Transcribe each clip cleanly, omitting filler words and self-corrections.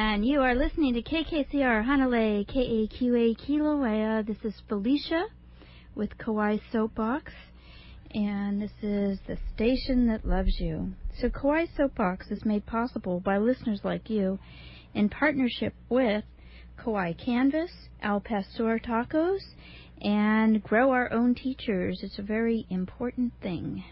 And you are listening to KKCR Hanalei, KAQA Kilauea. This is Felicia with Kauai Soapbox, and this is the station that loves you. So Kauai Soapbox is made possible by listeners like you in partnership with Kauai Canvas, Al Pastor Tacos, and Grow Our Own Teachers. It's a very important thing.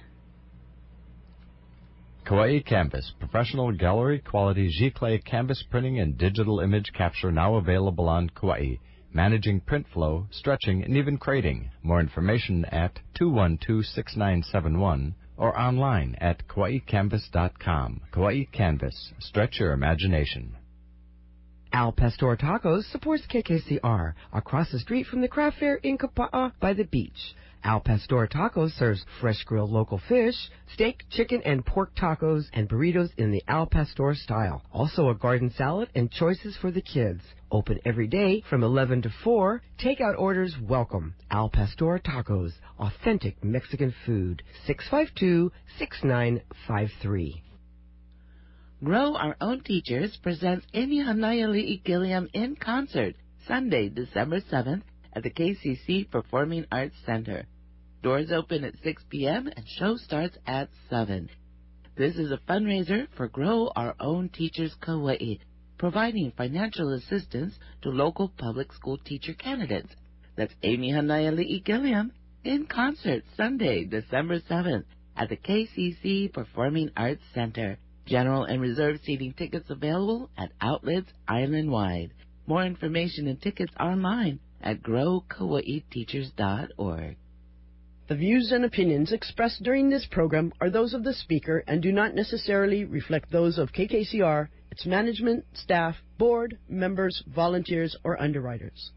Kauai Canvas, professional gallery quality Giclée canvas printing and digital image capture now available on Kauai. Managing print flow, stretching, and even crating. More information at 212-6971 or online at KauaiCanvas.com. Kauai Canvas. Stretch your imagination. Al Pastor Tacos supports KKCR across the street from the craft fair in Kapa'a by the beach. Al Pastor Tacos serves fresh grilled local fish, steak, chicken, and pork tacos, and burritos in the Al Pastor style. Also a garden salad and choices for the kids. Open every day from 11 to 4. Takeout orders welcome. Al Pastor Tacos, authentic Mexican food. 652-6953. Grow Our Own Teachers presents Amy Hanayali'i Gilliam in concert, Sunday, December 7th, at the KCC Performing Arts Center. Doors open at 6 p.m. and show starts at 7. This is a fundraiser for Grow Our Own Teachers Kauai, providing financial assistance to local public school teacher candidates. That's Amy Hanayali'i Gilliam in concert Sunday, December 7th at the KCC Performing Arts Center. General and reserved seating tickets available at outlets island-wide. More information and tickets online at growkauaiteachers.org. The views and opinions expressed during this program are those of the speaker and do not necessarily reflect those of KKCR, its management, staff, board, members, volunteers, or underwriters.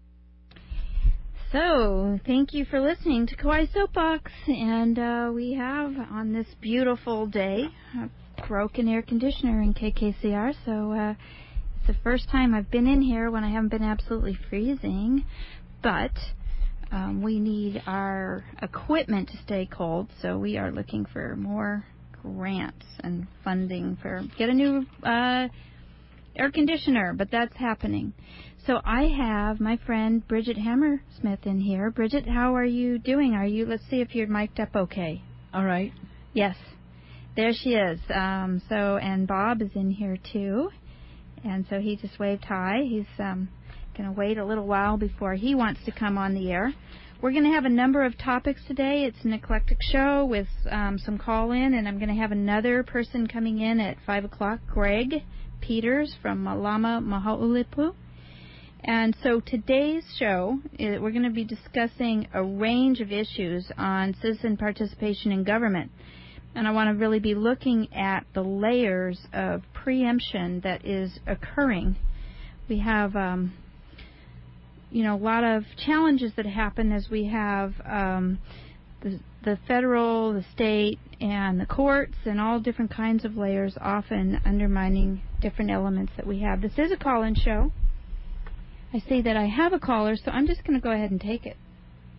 So, thank you for listening to Kauai Soapbox, and we have on this beautiful day a broken air conditioner in KKCR, so it's the first time I've been in here when I haven't been absolutely freezing, but we need our equipment to stay cold, so we are looking for more grants and funding for get a new air conditioner, but that's happening. So I have my friend Bridget Hammersmith in here. Bridget, how are you doing? Let's see if you're mic'd up okay. All right. Yes. There she is. And Bob is in here too. And so he just waved hi. He's going to wait a little while before he wants to come on the air. We're going to have a number of topics today. It's an eclectic show with some call-in, and I'm going to have another person coming in at 5 o'clock, Greg Peters from Lama Mahaulipu. And so today's show, we're going to be discussing a range of issues on citizen participation in government. And I want to really be looking at the layers of preemption that is occurring. We have, a lot of challenges that happen as we have the federal, the state, and the courts, and all different kinds of layers often undermining different elements that we have. This is a call-in show. I see that I have a caller, so I'm just going to go ahead and take it.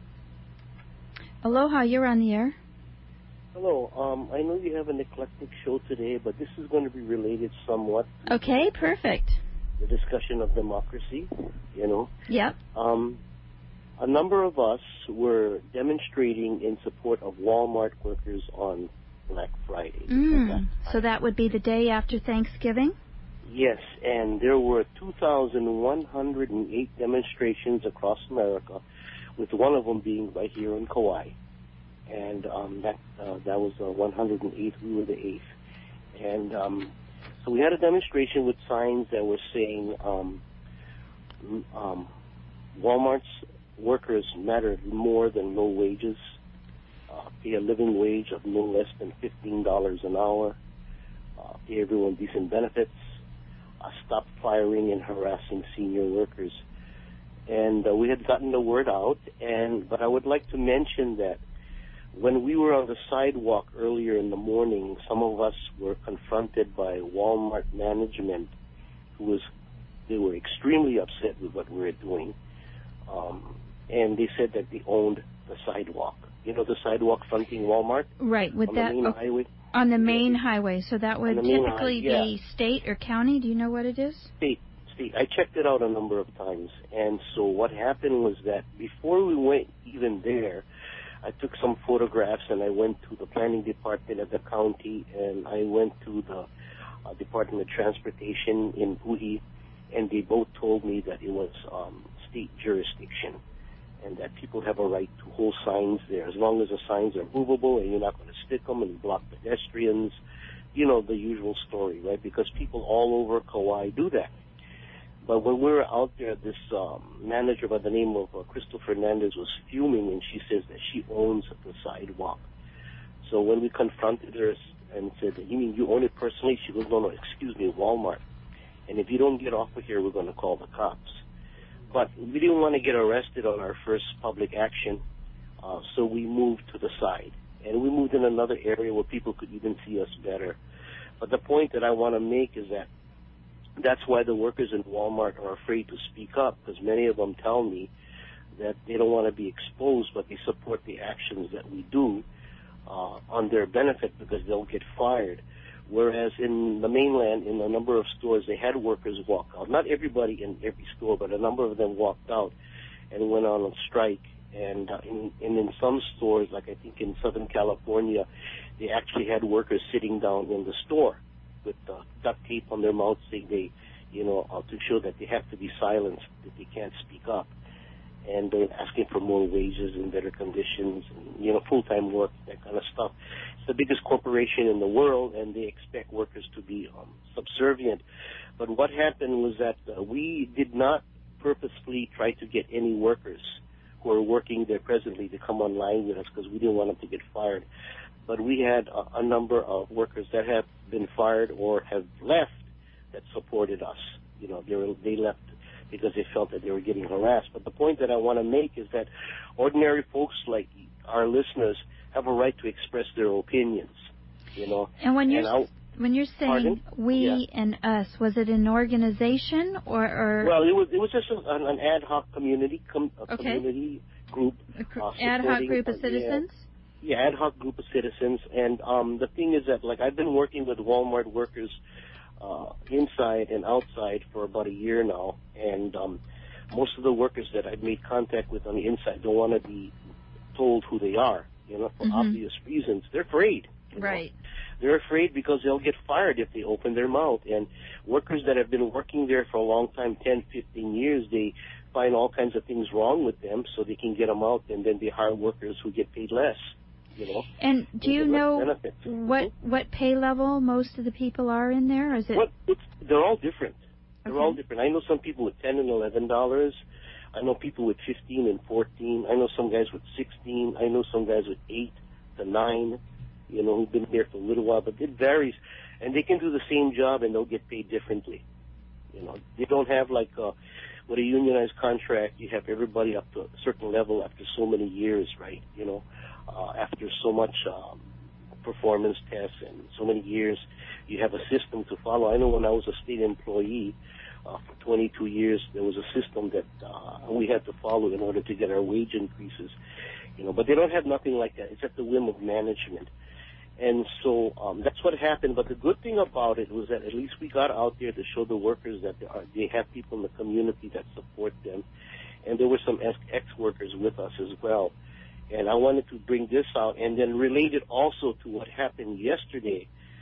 Aloha, you're on the air. Hello. I know you have an eclectic show today, but this is going to be related somewhat. Okay, perfect. The discussion of democracy, Yep. A number of us were demonstrating in support of Walmart workers on Black Friday. So that would be the day after Thanksgiving? Yes, and there were 2,108 demonstrations across America, with one of them being right here in Kauai. And that was 108. We were the 8th. And so we had a demonstration with signs that were saying Walmart's workers matter more than low wages, pay a living wage of no less than $15 an hour, pay everyone decent benefits, stop firing and harassing senior workers. And we had gotten the word out, but I would like to mention that when we were on the sidewalk earlier in the morning, some of us were confronted by Walmart management they were extremely upset with what we were doing. And they said that they owned the sidewalk. The sidewalk fronting Walmart? Right. With on that, the main highway? On the main highway, so that would typically yeah. be state or county. Do you know what it is? State. I checked it out a number of times, and so what happened was that before we went even there, I took some photographs and I went to the planning department at the county, and I went to the Department of Transportation in Puhi, and they both told me that it was state jurisdiction and that people have a right to hold signs there as long as the signs are movable and you're not going to stick them and block pedestrians. You know, the usual story, right? Because people all over Kauai do that. But when we were out there, this manager by the name of Crystal Fernandez was fuming, and she says that she owns the sidewalk. So when we confronted her and said, "You mean you own it personally?" She goes, No, excuse me, Walmart. And if you don't get off of here, we're going to call the cops. But we didn't want to get arrested on our first public action, so we moved to the side. And we moved in another area where people could even see us better. But the point that I want to make is that that's why the workers in Walmart are afraid to speak up, because many of them tell me that they don't want to be exposed, but they support the actions that we do on their benefit because they'll get fired. Whereas in the mainland, in a number of stores, they had workers walk out. Not everybody in every store, but a number of them walked out and went on a strike. And in some stores, like I think in Southern California, they actually had workers sitting down in the store with duct tape on their mouths saying they, to show that they have to be silenced, that they can't speak up. And they're asking for more wages and better conditions, and, full-time work, that kind of stuff. It's the biggest corporation in the world, and they expect workers to be subservient. But what happened was that we did not purposefully try to get any workers who are working there presently to come online with us because we didn't want them to get fired. But we had a number of workers that have been fired or have left that supported us. They left because they felt that they were getting harassed. But the point that I want to make is that ordinary folks like our listeners have a right to express their opinions, And when you're saying Pardon? we and us, was it an organization or? Well, it was just an ad hoc community community group. Ad hoc group of citizens? Yeah, ad hoc group of citizens. And the thing is that, I've been working with Walmart workers inside and outside for about a year now, and most of the workers that I've made contact with on the inside don't want to be told who they are, for obvious reasons. They're afraid. Right. They're afraid because they'll get fired if they open their mouth. And workers that have been working there for a long time, 10, 15 years, they find all kinds of things wrong with them so they can get them out, and then they hire workers who get paid less. And do you know what pay level most of the people are in there? Is it? They're all different. They're Okay. all different. I know some people with $10 and $11. I know people with 15 and 14. I know some guys with 16. I know some guys with 8 to 9. Who've been there for a little while, but it varies, and they can do the same job and they'll get paid differently. They don't have with a unionized contract, you have everybody up to a certain level after so many years, right? After so much performance tests and so many years, you have a system to follow. I know when I was a state employee for 22 years, there was a system that we had to follow in order to get our wage increases. But they don't have nothing like that. It's at the whim of management. And so that's what happened. But the good thing about it was that at least we got out there to show the workers that they have people in the community that support them. And there were some ex-workers with us as well. And I wanted to bring this out and then relate it also to what happened yesterday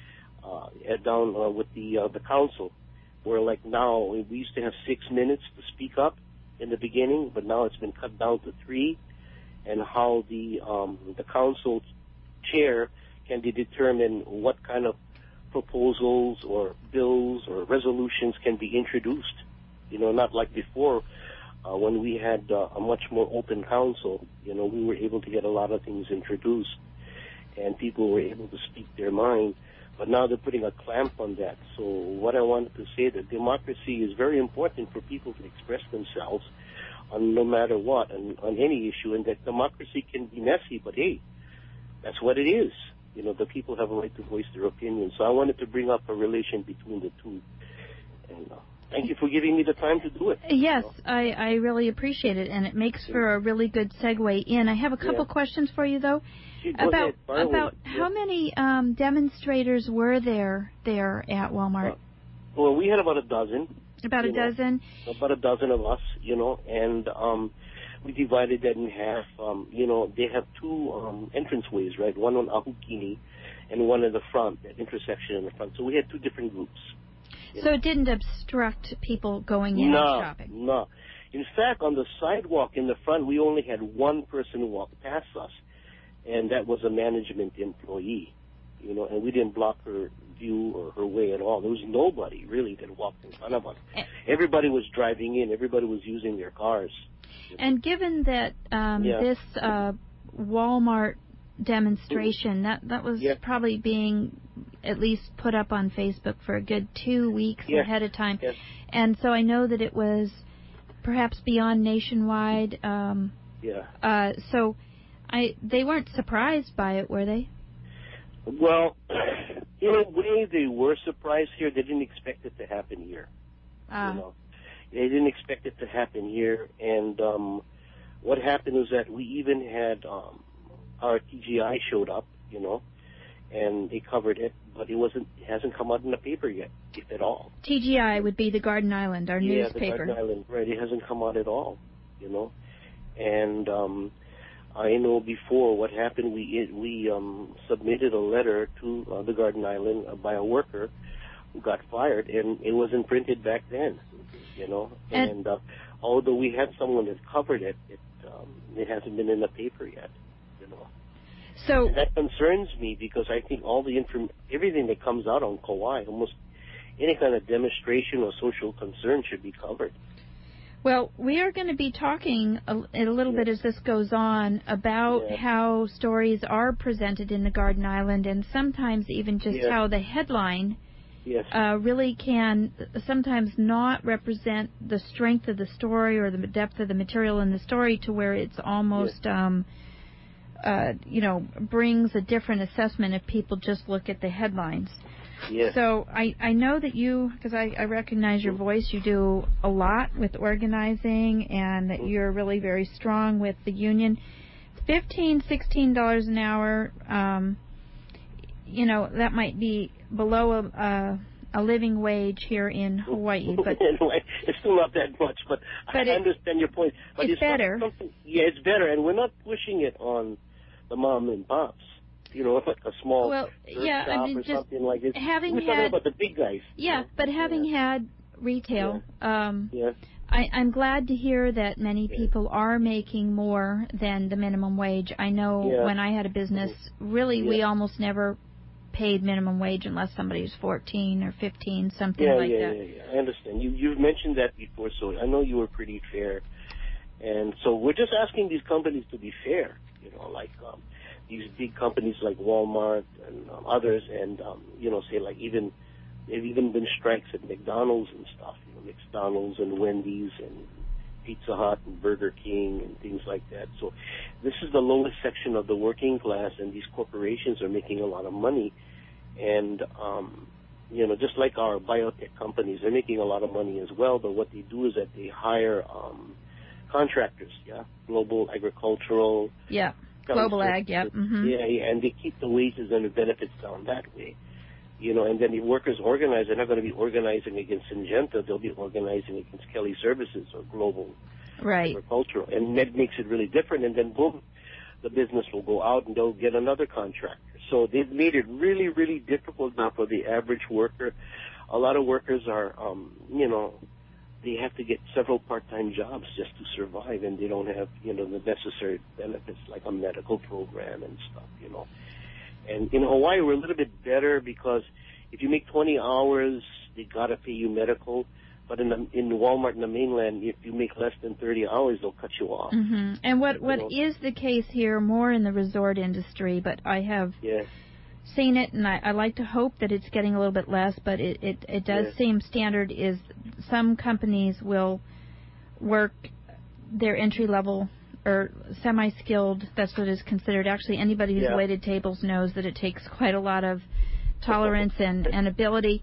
down with the council, where now we used to have 6 minutes to speak up in the beginning, but now it's been cut down to 3, and how the council chair can determine what kind of proposals or bills or resolutions can be introduced. Not like before when we had a much more open council. We were able to get a lot of things introduced, and people were able to speak their mind. But now they're putting a clamp on that. So what I wanted to say, that democracy is very important for people to express themselves on no matter what, on any issue, and that democracy can be messy, but hey, that's what it is. The people have a right to voice their opinions. So I wanted to bring up a relation between the two. And thank you for giving me the time to do it. Yes, I really appreciate it, and it makes for a really good segue in. I have a couple questions for you, though. About how many demonstrators were there at Walmart? Well, we had about a dozen. About a dozen? About a dozen of us, and we divided that in half. They have two entranceways, right? One on Ahukini and one in the front, that intersection in the front. So we had two different groups. So it didn't obstruct people going in and shopping? No. In fact, on the sidewalk in the front, we only had one person walk past us, and that was a management employee, and we didn't block her view or her way at all. There was nobody, really, that walked in front of us. Everybody was driving in. Everybody was using their cars. And given that this Walmart demonstration, that was probably being at least put up on Facebook for a good 2 weeks ahead of time. Yes. And so I know that it was perhaps beyond nationwide. So they weren't surprised by it, were they? Well, in a way, they were surprised here. They didn't expect it to happen here. They didn't expect it to happen here. And what happened was that we even had our TGI showed up, and they covered it, but it hasn't come out in the paper yet, if at all. TGI would be the Garden Island, our newspaper. Yeah, the Garden Island, right. It hasn't come out at all, And I know before what happened, we submitted a letter to the Garden Island by a worker who got fired, and it wasn't printed back then, And although we had someone that covered it, it hasn't been in the paper yet, So and that concerns me because I think all the everything that comes out on Kauai, almost any kind of demonstration or social concern should be covered. Well, we are going to be talking a little bit as this goes on about how stories are presented in the Garden Island, and sometimes even just how the headline really can sometimes not represent the strength of the story or the depth of the material in the story to where it's almost, brings a different assessment if people just look at the headlines. Yes. So I know that you, because I recognize your voice, you do a lot with organizing, and that you're really very strong with the union. $15, $16 an hour, that might be below a living wage here in Hawaii. But it's still not that much, but I understand your point. But it's better. It's better, and we're not pushing it on the mom and pops. Like a small shop or something like this. We're talking about the big guys. Yeah, but having had retail, I'm glad to hear that many people are making more than the minimum wage. I know when I had a business, really we almost never paid minimum wage unless somebody was 14 or 15, something like that. Yeah, I understand. You've mentioned that before, so I know you were pretty fair. And so we're just asking these companies to be fair, these big companies like Walmart and others, and say like they've even been strikes at McDonald's and stuff, McDonald's and Wendy's and Pizza Hut and Burger King and things like that. So this is the lowest section of the working class, and these corporations are making a lot of money, and just like our biotech companies, they're making a lot of money as well. But what they do is that they hire contractors, global agricultural. Yeah. Global ag, Mm-hmm. And they keep the wages and the benefits down that way, and then the workers organize. They're not going to be organizing against Syngenta. They'll be organizing against Kelly Services or Global Agricultural, and that makes it really different. And then boom, the business will go out and they'll get another contractor. So they've made it really, really difficult now for the average worker. A lot of workers are, they have to get several part-time jobs just to survive, and they don't have, the necessary benefits like a medical program and stuff, And in Hawaii, we're a little bit better because if you make 20 hours, they got to pay you medical. But in Walmart in the mainland, if you make less than 30 hours, they'll cut you off. Mm-hmm. And what is the case here more in the resort industry, but I have seen it, and I like to hope that it's getting a little bit less, but it does seem standard is some companies will work their entry-level or semi-skilled, that's what is considered. Actually, anybody who's waited tables knows that it takes quite a lot of tolerance and ability.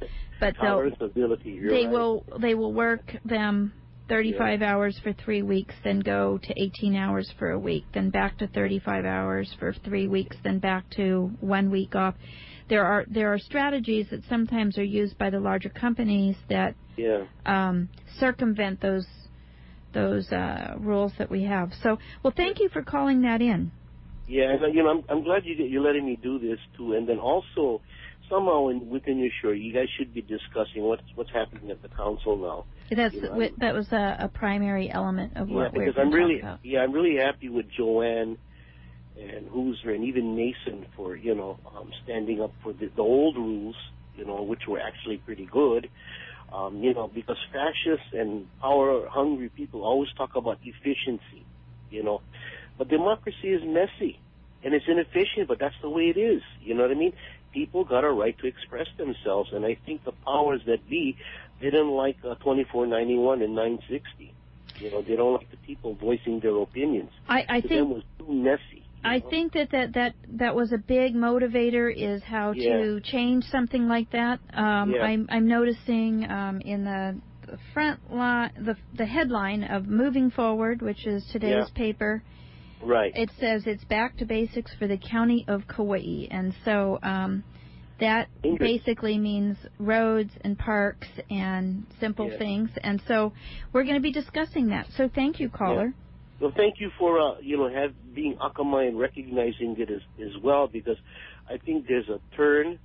but tolerance ability. They will work them 35 hours for 3 weeks, then go to 18 hours for a week, then back to 35 hours for 3 weeks, then back to 1 week off. There are strategies that sometimes are used by the larger companies that circumvent those rules that we have. So, well, thank you for calling that in. Yeah, and I'm glad you're letting me do this too. And then also, somehow within your show, you guys should be discussing what's happening at the council now. That was a primary element of what we're talking about. Yeah, I'm really happy with Joanne and Hooser and even Mason for standing up for the old rules, which were actually pretty good. Because fascists and power-hungry people always talk about efficiency, But democracy is messy, and it's inefficient, but that's the way it is. You know what I mean? People got a right to express themselves, and I think the powers that be didn't like 2491 and 960. They don't like the people voicing their opinions. I think it was too messy. I think that was a big motivator, is how to change something like that. I'm noticing in the front line, the headline of Moving Forward, which is today's paper. Right. It says it's back to basics for the county of Kauai, and so that basically means roads and parks and simple things. And so we're going to be discussing that. So thank you, caller. Yeah. Well, thank you for being Akamai and recognizing it as well, because I think there's a turn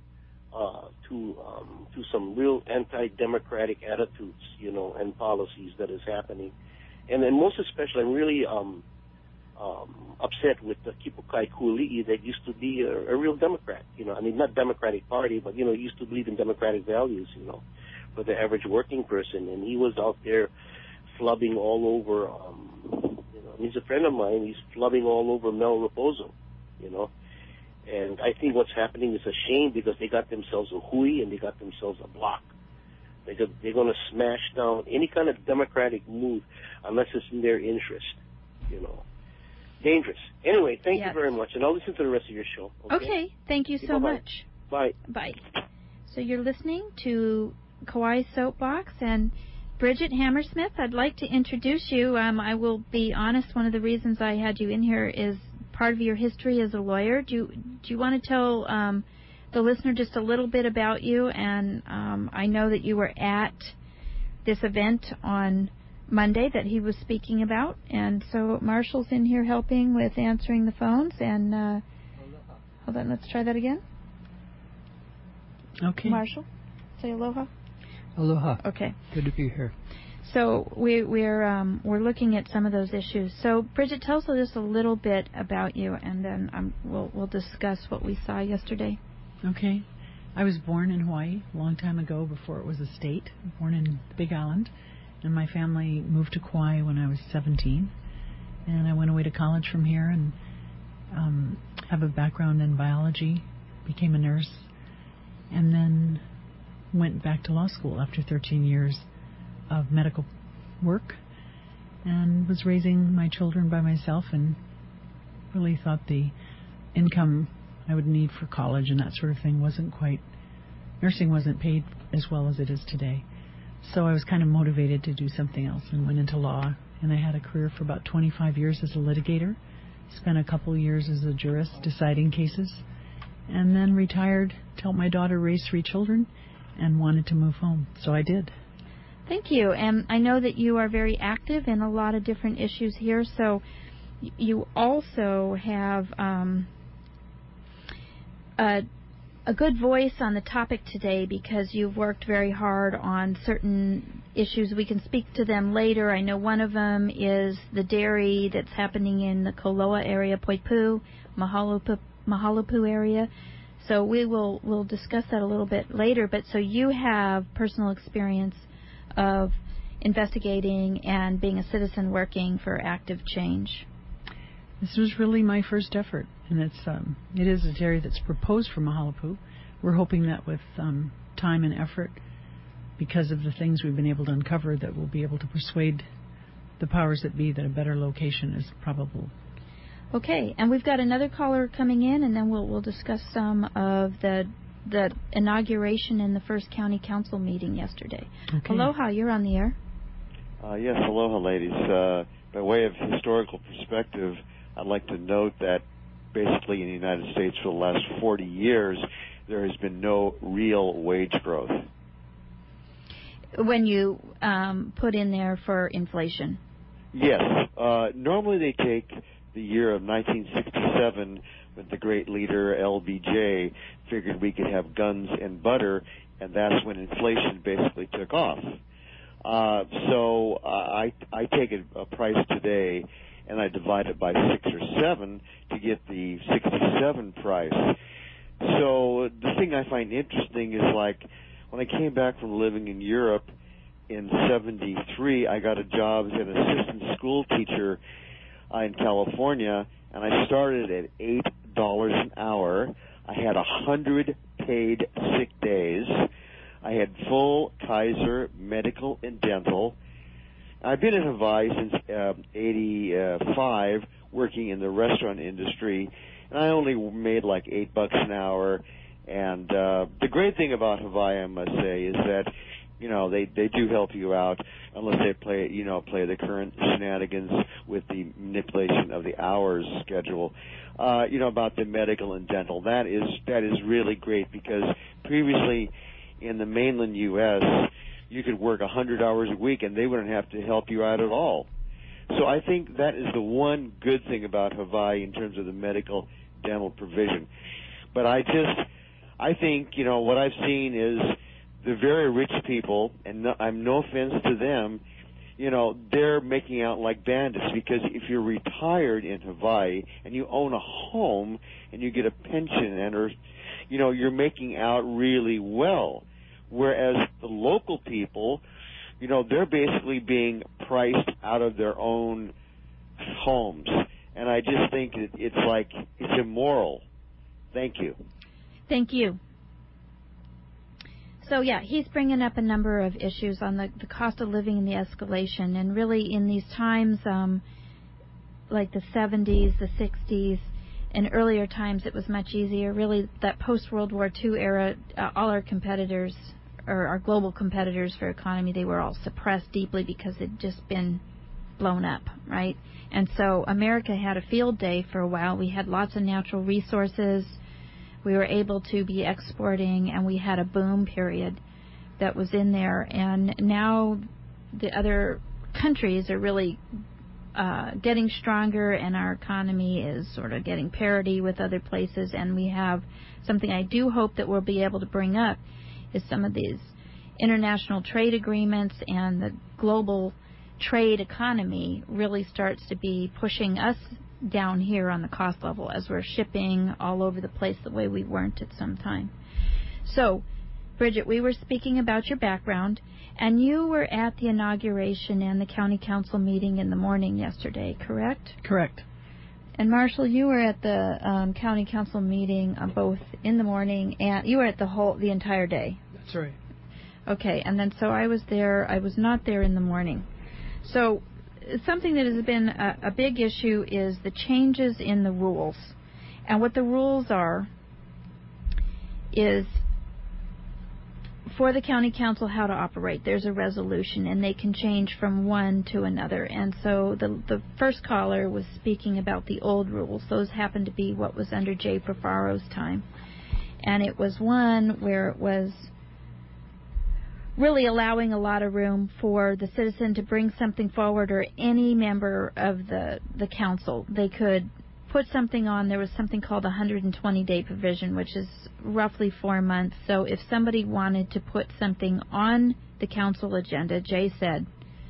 to some real anti-democratic attitudes, and policies that is happening, and then most especially, I'm really upset with the Kipukai Kuali'i that used to be a real Democrat. Not Democratic Party, but used to believe in democratic values, for the average working person, and he was out there flubbing all over. He's a friend of mine. He's flubbing all over Mel Raposo, And I think what's happening is a shame, because they got themselves a hui and they got themselves a block. They're going to smash down any kind of democratic move unless it's in their interest, Dangerous. Anyway, thank you very much, and I'll listen to the rest of your show. Okay, thank you so much. Bye. Bye. So you're listening to Kauai Soapbox, and Bridget Hammersmith, I'd like to introduce you. I will be honest, one of the reasons I had you in here is part of your history as a lawyer. Do you want to tell the listener just a little bit about you? And I know that you were at this event on Monday that he was speaking about. And so Marshall's in here helping with answering the phones. And hold on, let's try that again. Okay. Marshall, say aloha. Aloha. Okay. Good to be here. So we're looking at some of those issues. So Bridget, tell us just a little bit about you, and then we'll discuss what we saw yesterday. Okay. I was born in Hawaii a long time ago, before it was a state. Born in Big Island, and my family moved to Kauai when I was 17, and I went away to college from here and have a background in biology, became a nurse, and then went back to law school after 13 years of medical work, and was raising my children by myself, and really thought the income I would need for college and that sort of thing nursing wasn't paid as well as it is today. So I was kind of motivated to do something else and went into law, and I had a career for about 25 years as a litigator, spent a couple years as a jurist deciding cases, and then retired to help my daughter raise 3 children and wanted to move home. So I did. Thank you. And I know that you are very active in a lot of different issues here. So you also have a good voice on the topic today, because you've worked very hard on certain issues. We can speak to them later. I know one of them is the dairy that's happening in the Koloa area, Poipu, Mahalopu area. So we'll discuss that a little bit later. But so you have personal experience of investigating and being a citizen working for active change. This was really my first effort, and it is a dairy that's proposed for Mahalopu. We're hoping that with time and effort, because of the things we've been able to uncover, that we'll be able to persuade the powers that be that a better location is probable. Okay, and we've got another caller coming in, and then we'll discuss some of the the inauguration and the first county council meeting yesterday. Okay. Aloha, you're on the air. Yes, aloha, ladies. By way of historical perspective, I'd like to note that basically in the United States for the last 40 years, there has been no real wage growth. When you put in there for inflation. Yes. Normally they take the year of 1967 when the great leader LBJ figured we could have guns and butter, and that's when inflation basically took off. So I take a price today and I divide it by 6 or 7 to get the 67 price. So the thing I find interesting is, like, when I came back from living in Europe in 73, I got a job as an assistant school teacher in California, and I started at $8 an hour. I had 100 paid sick days. I had full Kaiser medical and dental. I've been in Hawaii since 85, working in the restaurant industry, and I only made like $8 an hour. And the great thing about Hawaii, I must say, is that, you know, they do help you out unless they play the current shenanigans with the manipulation of the hours schedule. About the medical and dental. That is really great, because previously in the mainland U.S., you could work 100 hours a week and they wouldn't have to help you out at all. So I think that is the one good thing about Hawaii in terms of the medical dental provision. But I think, what I've seen is the very rich people, and I'm no offense to them, they're making out like bandits, because if you're retired in Hawaii and you own a home and you get a pension you're making out really well. Whereas the local people, they're basically being priced out of their own homes. And I just think it's immoral. Thank you. Thank you. So, yeah, he's bringing up a number of issues on the cost of living and the escalation. And really in these times, like the 70s, the 60s, and earlier times, it was much easier. Really, that post-World War II era, all our competitors, or our global competitors for economy, they were all suppressed deeply because it had just been blown up, right? And so America had a field day for a while. We had lots of natural resources. We were able to be exporting, and we had a boom period that was in there. And now the other countries are really getting stronger, and our economy is sort of getting parity with other places. And we have something I do hope that we'll be able to bring up is some of these international trade agreements, and the global trade economy really starts to be pushing us down here on the cost level as we're shipping all over the place the way we weren't at some time. So, Bridget, we were speaking about your background, and you were at the inauguration and the county council meeting in the morning yesterday, correct? Correct. And Marshall, you were at the county council meeting both in the morning, and you were at the entire day. That's right. Okay, and then so I was there. I was not there in the morning. So something that has been a big issue is the changes in the rules. And what the rules are is for the county council how to operate. There's a resolution, and they can change from one to another. And so the first caller was speaking about the old rules. Those happened to be what was under Jay Profaro's time. And it was one where it was really allowing a lot of room for the citizen to bring something forward, or any member of the council. They could put something on. There was something called a 120-day provision, which is roughly 4 months. So if somebody wanted to put something on the council agenda, Jay said,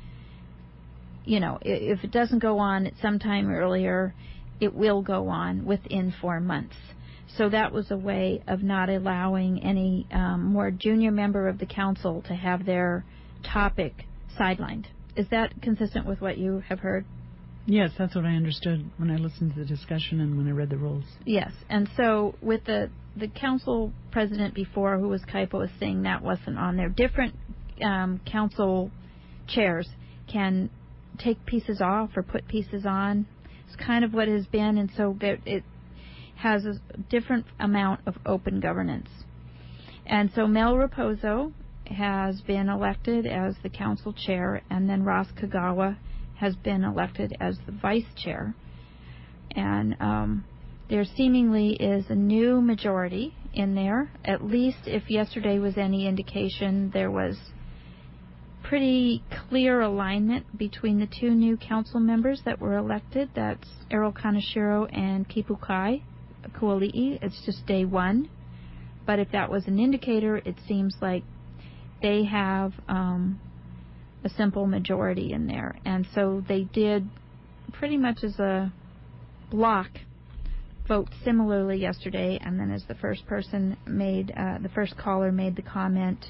if it doesn't go on at some time earlier, it will go on within 4 months. So that was a way of not allowing any more junior member of the council to have their topic sidelined. Is that consistent with what you have heard? Yes, that's what I understood when I listened to the discussion and when I read the rules. Yes, and so with the council president before, who was Kaipo, was saying that wasn't on there. Different council chairs can take pieces off or put pieces on. It's kind of what it has been, and so it has a different amount of open governance. And so Mel Raposo has been elected as the council chair, and then Ross Kagawa has been elected as the vice chair. And there seemingly is a new majority in there. At least if yesterday was any indication, there was pretty clear alignment between the two new council members that were elected. That's Errol Kaneshiro and Kipu Kai Kuali'i. It's just day one. But if that was an indicator, it seems like they have a simple majority in there. And so they did pretty much as a block vote similarly yesterday, and then as the first person made, the first caller made the comment,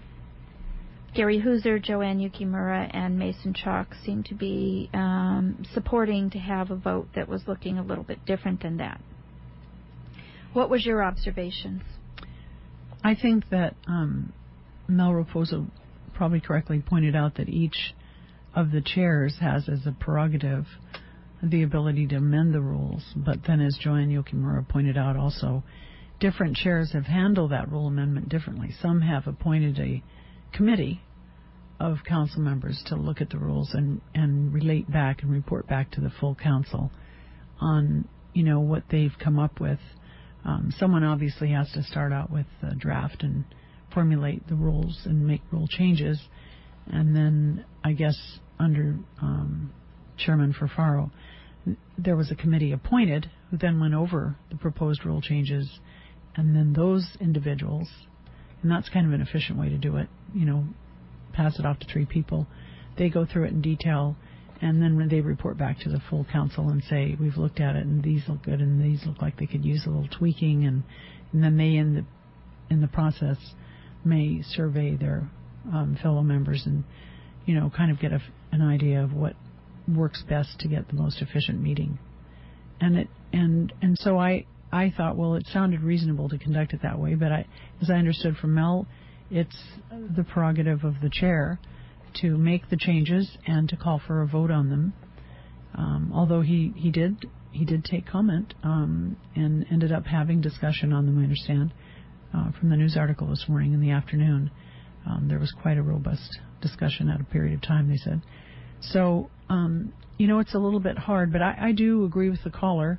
Gary Hooser, Joanne Yukimura, and Mason Chalk seemed to be supporting to have a vote that was looking a little bit different than that. What was your observations? I think that Mel Raposo probably correctly pointed out that each of the chairs has as a prerogative the ability to amend the rules, but then as Joanne Yukimura pointed out also, different chairs have handled that rule amendment differently. Some have appointed a committee of council members to look at the rules and relate back and report back to the full council on, what they've come up with. Someone obviously has to start out with a draft and formulate the rules and make rule changes. And then I guess under Chairman Furfaro, there was a committee appointed who then went over the proposed rule changes, and then those individuals, and that's kind of an efficient way to do it, pass it off to 3 people. They go through it in detail, and then when they report back to the full council and say, we've looked at it, and these look good, and these look like they could use a little tweaking, and then they, in the process, may survey their fellow members and, kind of get an idea of what works best to get the most efficient meeting. And so I thought, well, it sounded reasonable to conduct it that way, but as I understood from Mel, it's the prerogative of the chair to make the changes and to call for a vote on them. Although he did take comment and ended up having discussion on them, I understand, from the news article this morning in the afternoon. There was quite a robust discussion at a period of time, they said. So, it's a little bit hard, but I do agree with the caller.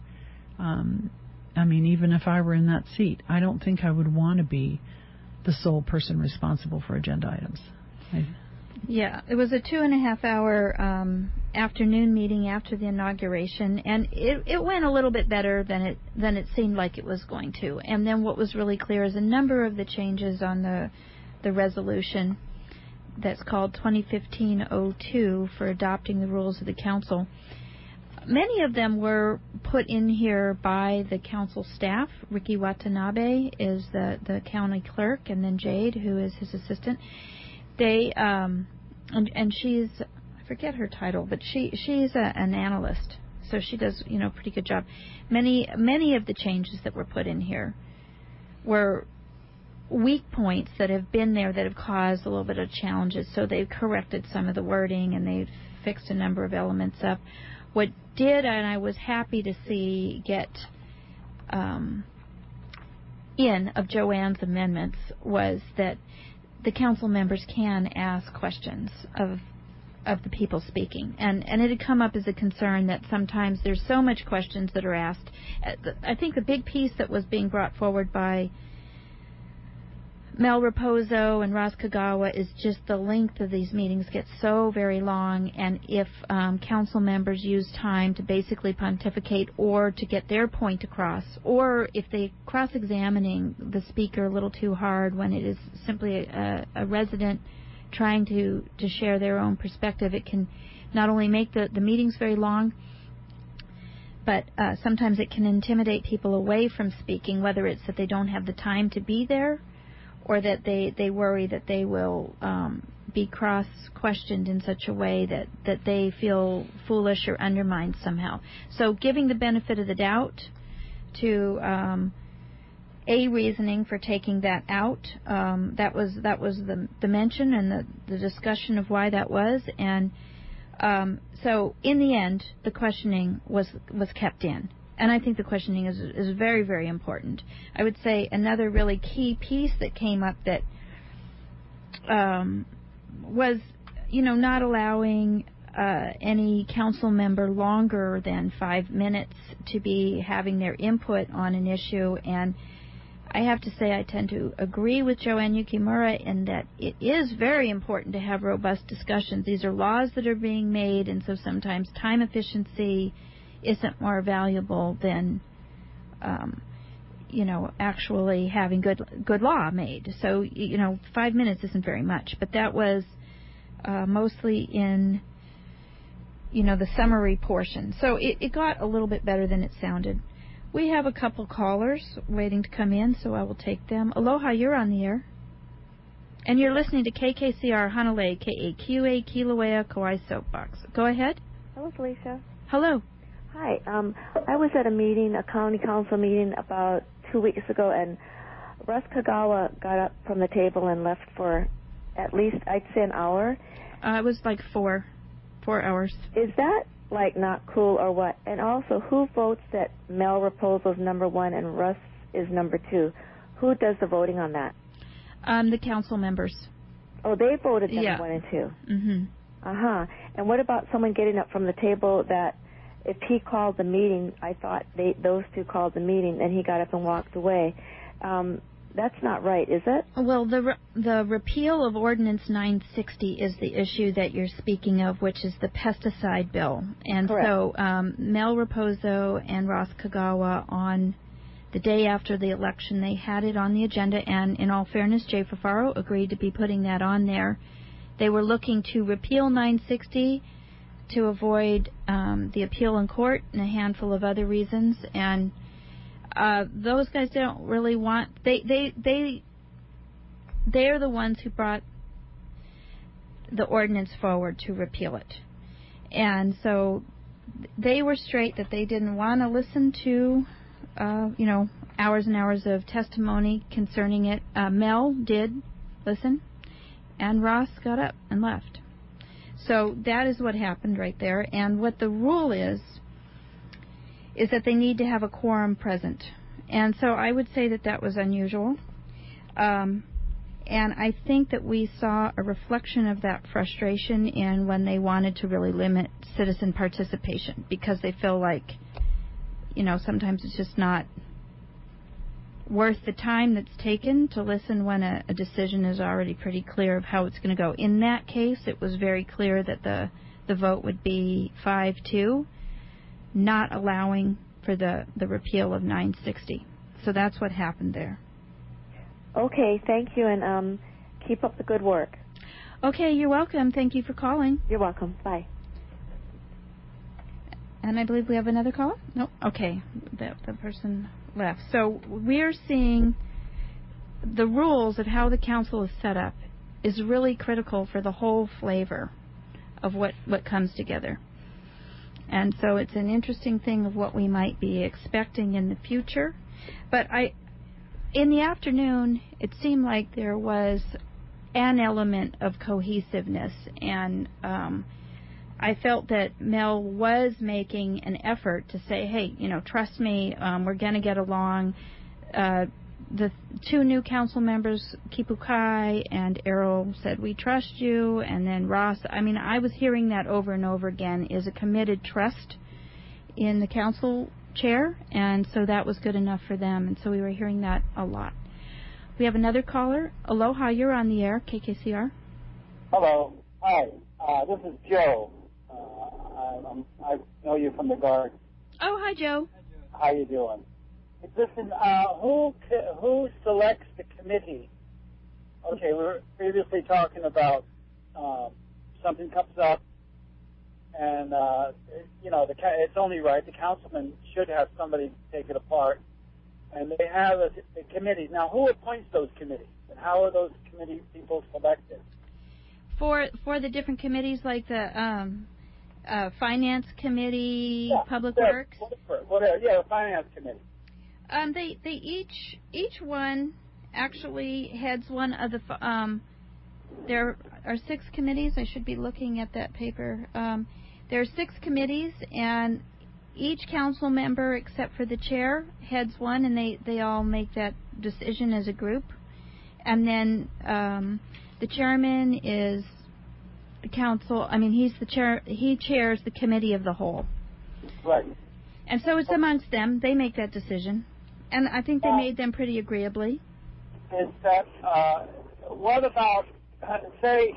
Even if I were in that seat, I don't think I would want to be the sole person responsible for agenda items. Yeah, it was a 2.5-hour afternoon meeting after the inauguration, and it went a little bit better than it seemed like it was going to. And then what was really clear is a number of the changes on the resolution that's called 2015-02 for adopting the rules of the council. Many of them were put in here by the council staff. Ricky Watanabe is the county clerk, and then Jade, who is his assistant. They and she's, I forget her title, but she's an analyst, so she does pretty good job. Many of the changes that were put in here were weak points that have been there that have caused a little bit of challenges. So they've corrected some of the wording and they've fixed a number of elements up. What did, and I was happy to see get in of Joanne's amendments, was that the council members can ask questions of the people speaking. And it had come up as a concern that sometimes there's so much questions that are asked. I think the big piece that was being brought forward by Mel Raposo and Ross Kagawa is just the length of these meetings gets so very long, and if council members use time to basically pontificate or to get their point across, or if they cross-examining the speaker a little too hard when it is simply a resident trying to share their own perspective, it can not only make the meetings very long, but sometimes it can intimidate people away from speaking, whether it's that they don't have the time to be there or that they worry that they will be cross-questioned in such a way that they feel foolish or undermined somehow. So giving the benefit of the doubt to a reasoning for taking that out, that was the mention and the discussion of why that was. And so in the end, the questioning was kept in. And I think the questioning is very, very important. I would say another really key piece that came up that was, not allowing any council member longer than 5 minutes to be having their input on an issue. And I have to say I tend to agree with Joanne Yukimura in that it is very important to have robust discussions. These are laws that are being made, and so sometimes time efficiency isn't more valuable than, actually having good law made. So, 5 minutes isn't very much. But that was mostly in, the summary portion. So it got a little bit better than it sounded. We have a couple callers waiting to come in, so I will take them. Aloha, you're on the air. And you're listening to KKCR Hanalei, KAQA, Kilauea, Kauai Soapbox. Go ahead. Hello, Felicia. Hello. Hi. I was at a county council meeting about 2 weeks ago, and Russ Kagawa got up from the table and left for at least, I'd say, an hour. It was like 4 hours. Is that not cool or what? And also, who votes that Mel Raposo's number 1 and Russ is number 2? Who does the voting on that? The council members. Oh, they voted number 1 and 2. Mm-hmm. Uh-huh. And what about someone getting up from the table that if he called the meeting, I thought those two called the meeting, and he got up and walked away. That's not right, is it? Well, the repeal of Ordinance 960 is the issue that you're speaking of, which is the pesticide bill. And correct. So Mel Raposo and Ross Kagawa, on the day after the election, they had it on the agenda, and in all fairness, Jay Fafaro agreed to be putting that on there. They were looking to repeal 960 to avoid the appeal in court and a handful of other reasons, and those guys don't really want. They're the ones who brought the ordinance forward to repeal it, and so they were straight that they didn't want to listen to, hours and hours of testimony concerning it. Mel did listen, and Ross got up and left. So that is what happened right there. And what the rule is that they need to have a quorum present. And so I would say that was unusual. And I think that we saw a reflection of that frustration in when they wanted to really limit citizen participation, because they feel like, sometimes it's just not worth the time that's taken to listen when a decision is already pretty clear of how it's going to go. In that case, it was very clear that the vote would be 5-2, not allowing for the repeal of 960. So that's what happened there. Okay, thank you, and keep up the good work. Okay, you're welcome. Thank you for calling. You're welcome. Bye. And I believe we have another caller? No? Okay, the person left. So we're seeing the rules of how the council is set up is really critical for the whole flavor of what comes together. And so it's an interesting thing of what we might be expecting in the future. But in the afternoon, it seemed like there was an element of cohesiveness, and I felt that Mel was making an effort to say, hey, trust me, we're going to get along. The two new council members, Kipukai and Errol, said, we trust you. And then Ross, I was hearing that over and over again, is a committed trust in the council chair. And so that was good enough for them. And so we were hearing that a lot. We have another caller. Aloha, you're on the air, KKCR. Hello. Hi. This is Joe. I know you from the Guard. Oh, hi, Joe. How you doing? Listen, who selects the committee? Okay, we were previously talking about something comes up, and it's only right. The councilman should have somebody take it apart, and they have a committee. Now, who appoints those committees, and how are those committee people selected? For the different committees, like the Finance Committee, Public Works? Whatever, the Finance Committee. They each one actually heads one of the. There are 6 committees. I should be looking at that paper. There are 6 committees, and each council member, except for the chair, heads one, and they all make that decision as a group. And then the chairman is the council. I mean, he's the chair. He chairs the committee of the whole. Right. And so it's amongst them. They make that decision, and I think they made them pretty agreeably. Is that what about, say,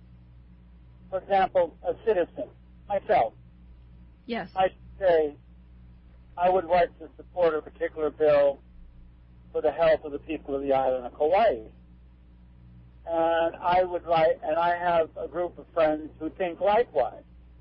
for example, a citizen, myself? Yes. I say I would like to support a particular bill for the health of the people of the island of Kauai. And I have a group of friends who think likewise.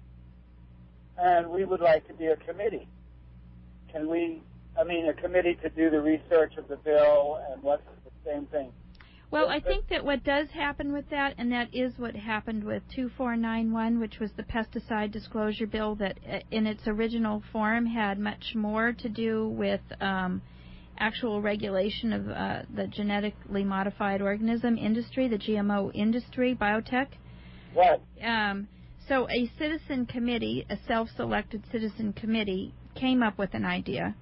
And we would like to be a committee. Can we, a committee to do the research of the bill and what's the same thing? Well, I think that what does happen with that, and that is what happened with 2491, which was the pesticide disclosure bill that in its original form had much more to do with actual regulation of the genetically modified organism industry, the GMO industry, biotech. Right. So a citizen committee, a self-selected citizen committee, came up with an idea.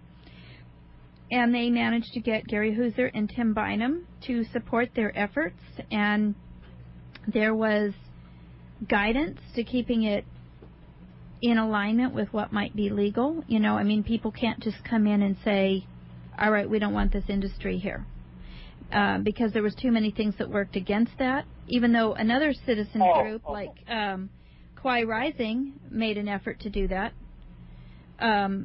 And they managed to get Gary Hooser and Tim Bynum to support their efforts. And there was guidance to keeping it in alignment with what might be legal. People can't just come in and say, all right, we don't want this industry here. Because there was too many things that worked against that. Even though another citizen group like Kauai Rising made an effort to do that. So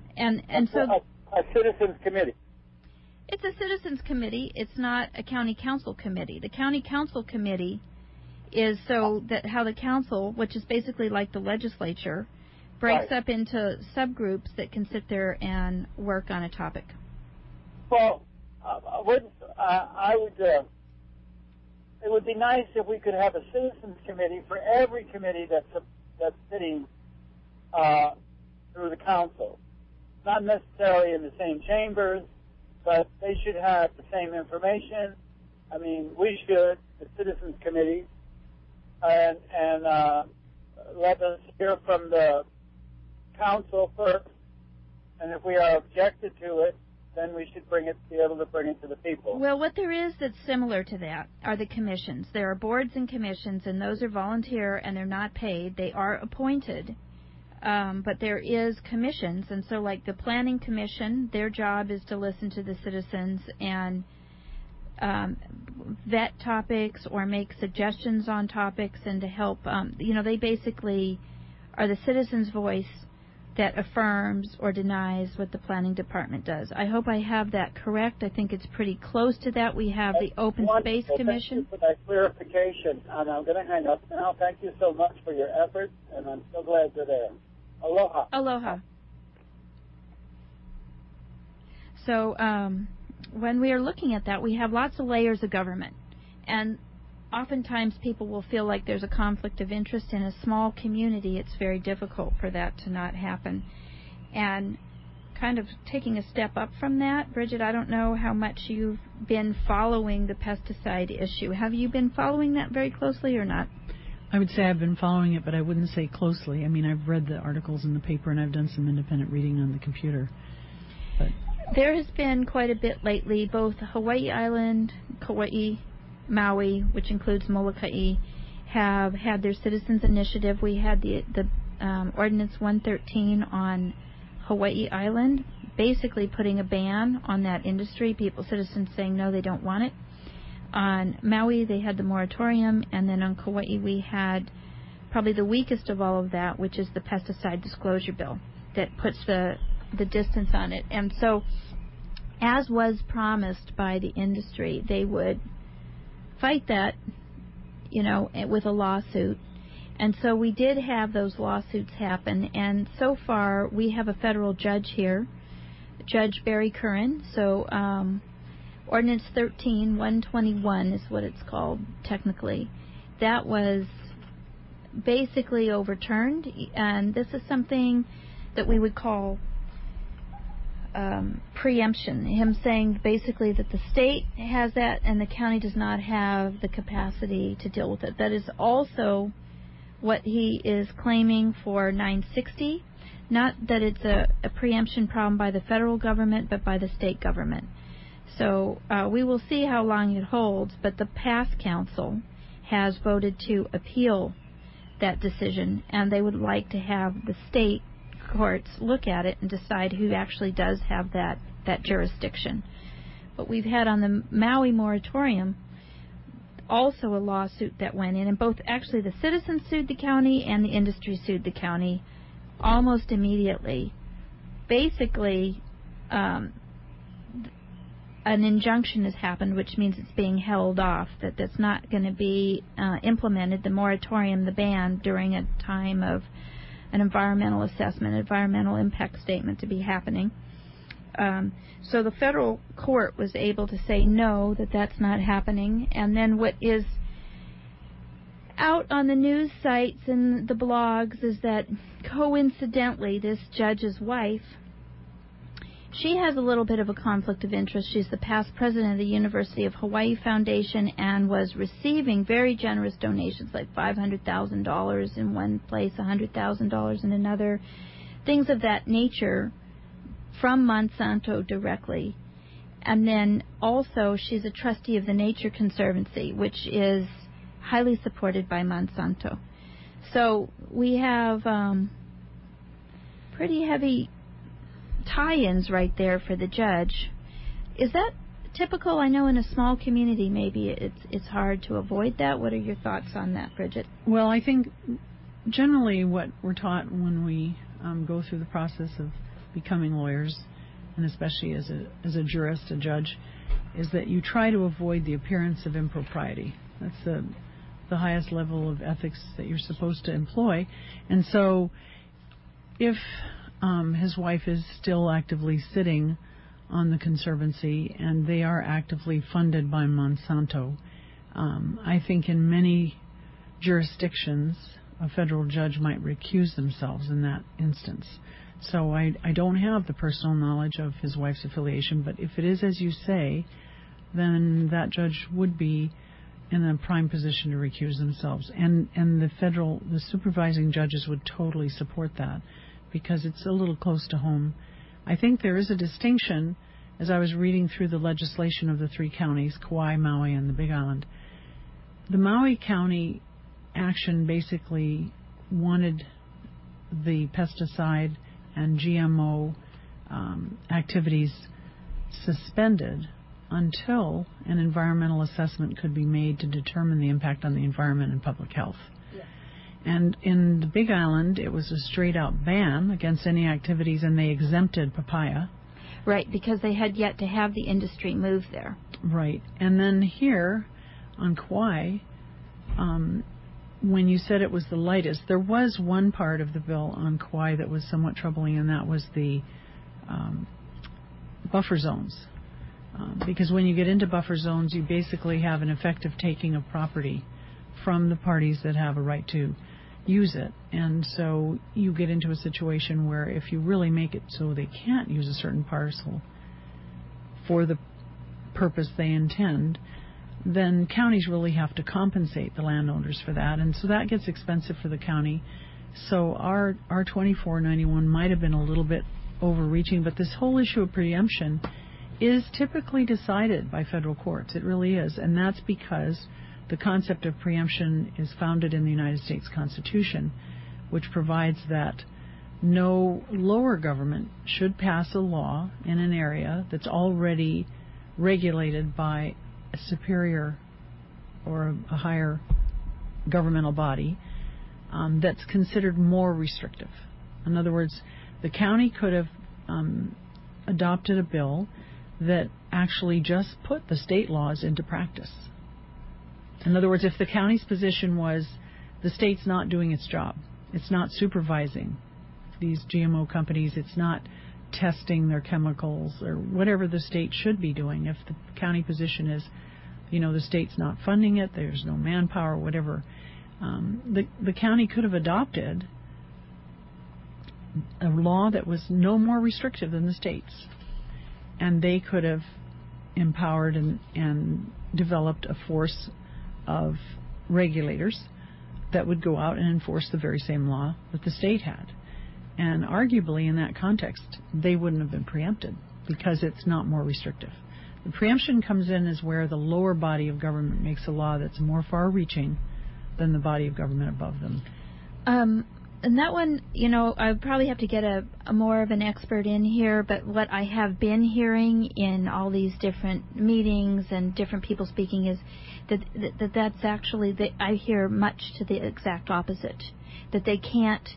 a citizens committee. It's a citizens committee. It's not a county council committee. The county council committee is so that how the council, which is basically like the legislature, breaks up into subgroups that can sit there and work on a topic. Well, it would be nice if we could have a citizens committee for every committee that's sitting through the council. Not necessarily in the same chambers, but they should have the same information. We should, the citizens committee, and let us hear from the council first. And if we are objected to it, then we should be able to bring it to the people. Well, what there is that's similar to that are the commissions. There are boards and commissions, and those are volunteer, and they're not paid. They are appointed. But there is commissions, and so like the Planning Commission, their job is to listen to the citizens and vet topics or make suggestions on topics and to help. They basically are the citizens' voice that affirms or denies what the planning department does. I hope I have that correct. I think it's pretty close to that. We have the Open Space Commission. Thank you for that clarification. And I'm going to hang up now. Thank you so much for your efforts, and I'm so glad you're there. Aloha. Aloha. So when we are looking at that, we have lots of layers of government. And oftentimes people will feel like there's a conflict of interest in a small community. It's very difficult for that to not happen. And kind of taking a step up from that, Bridget, I don't know how much you've been following the pesticide issue. Have you been following that very closely or not? I would say I've been following it, but I wouldn't say closely. I've read the articles in the paper, and I've done some independent reading on the computer. But there has been quite a bit lately. Both Hawaii Island, Kauai, Maui, which includes Molokai, have had their citizens initiative. We had the Ordinance 113 on Hawaii Island, basically putting a ban on that industry. Citizens saying no, they don't want it. On Maui, they had the moratorium, and then on Kauai, we had probably the weakest of all of that, which is the pesticide disclosure bill that puts the distance on it. And so, as was promised by the industry, they would fight that, with a lawsuit. And so we did have those lawsuits happen, and so far we have a federal judge here, Judge Barry Curran. So Ordinance 13-121 is what it's called technically. That was basically overturned, and this is something that we would call preemption. Him saying basically that the state has that and the county does not have the capacity to deal with it. That is also what he is claiming for 960. Not that it's a preemption problem by the federal government, but by the state government. So we will see how long it holds, but the past council has voted to appeal that decision, and they would like to have the state courts look at it and decide who actually does have that jurisdiction. But we've had on the Maui moratorium also a lawsuit that went in, and both actually the citizens sued the county and the industry sued the county almost immediately. Basically, an injunction has happened, which means it's being held off, that's not going to be implemented, the moratorium, the ban, during a time of an environmental assessment, environmental impact statement to be happening. So the federal court was able to say no, that's not happening. And then what is out on the news sites and the blogs is that coincidentally this judge's wife, she has a little bit of a conflict of interest. She's the past president of the University of Hawaii Foundation and was receiving very generous donations, like $500,000 in one place, $100,000 in another, things of that nature, from Monsanto directly. And then also she's a trustee of the Nature Conservancy, which is highly supported by Monsanto. So we have pretty heavy tie-ins right there for the judge. Is that typical? I know in a small community maybe it's hard to avoid that. What are your thoughts on that, Bridget? Well, I think generally what we're taught when we go through the process of becoming lawyers, and especially as a jurist, a judge, is that you try to avoid the appearance of impropriety. That's the highest level of ethics that you're supposed to employ. And so if his wife is still actively sitting on the Conservancy and they are actively funded by Monsanto, I think in many jurisdictions a federal judge might recuse themselves in that instance. So I don't have the personal knowledge of his wife's affiliation, but if it is as you say, then that judge would be in a prime position to recuse themselves. And the supervising judges would totally support that because it's a little close to home. I think there is a distinction, as I was reading through the legislation of the three counties, Kauai, Maui, and the Big Island. The Maui County action basically wanted the pesticide and GMO activities suspended until an environmental assessment could be made to determine the impact on the environment and public health. Yeah. And in the Big Island, it was a straight-out ban against any activities, and they exempted papaya. Right, because they had yet to have the industry move there. Right. And then here on Kauai, when you said it was the lightest, there was one part of the bill on Kauai that was somewhat troubling, and that was the buffer zones. Because when you get into buffer zones, you basically have an effective taking of property from the parties that have a right to use it. And so you get into a situation where if you really make it so they can't use a certain parcel for the purpose they intend, then counties really have to compensate the landowners for that. And so that gets expensive for the county. So our 2491 might have been a little bit overreaching, but this whole issue of preemption is typically decided by federal courts. It really is. And that's because the concept of preemption is founded in the United States Constitution, which provides that no lower government should pass a law in an area that's already regulated by a superior or a higher governmental body that's considered more restrictive. In other words, the county could have adopted a bill that actually just put the state laws into practice. In other words, if the county's position was the state's not doing its job, it's not supervising these GMO companies, it's not testing their chemicals or whatever the state should be doing. If the county position is, the state's not funding it, there's no manpower, whatever, the county could have adopted a law that was no more restrictive than the state's. And they could have empowered and developed a force of regulators that would go out and enforce the very same law that the state had. And arguably, in that context, they wouldn't have been preempted because it's not more restrictive. The preemption comes in is where the lower body of government makes a law that's more far-reaching than the body of government above them. And that one, I would probably have to get a more of an expert in here, but what I have been hearing in all these different meetings and different people speaking is that's actually, I hear much to the exact opposite, that they can't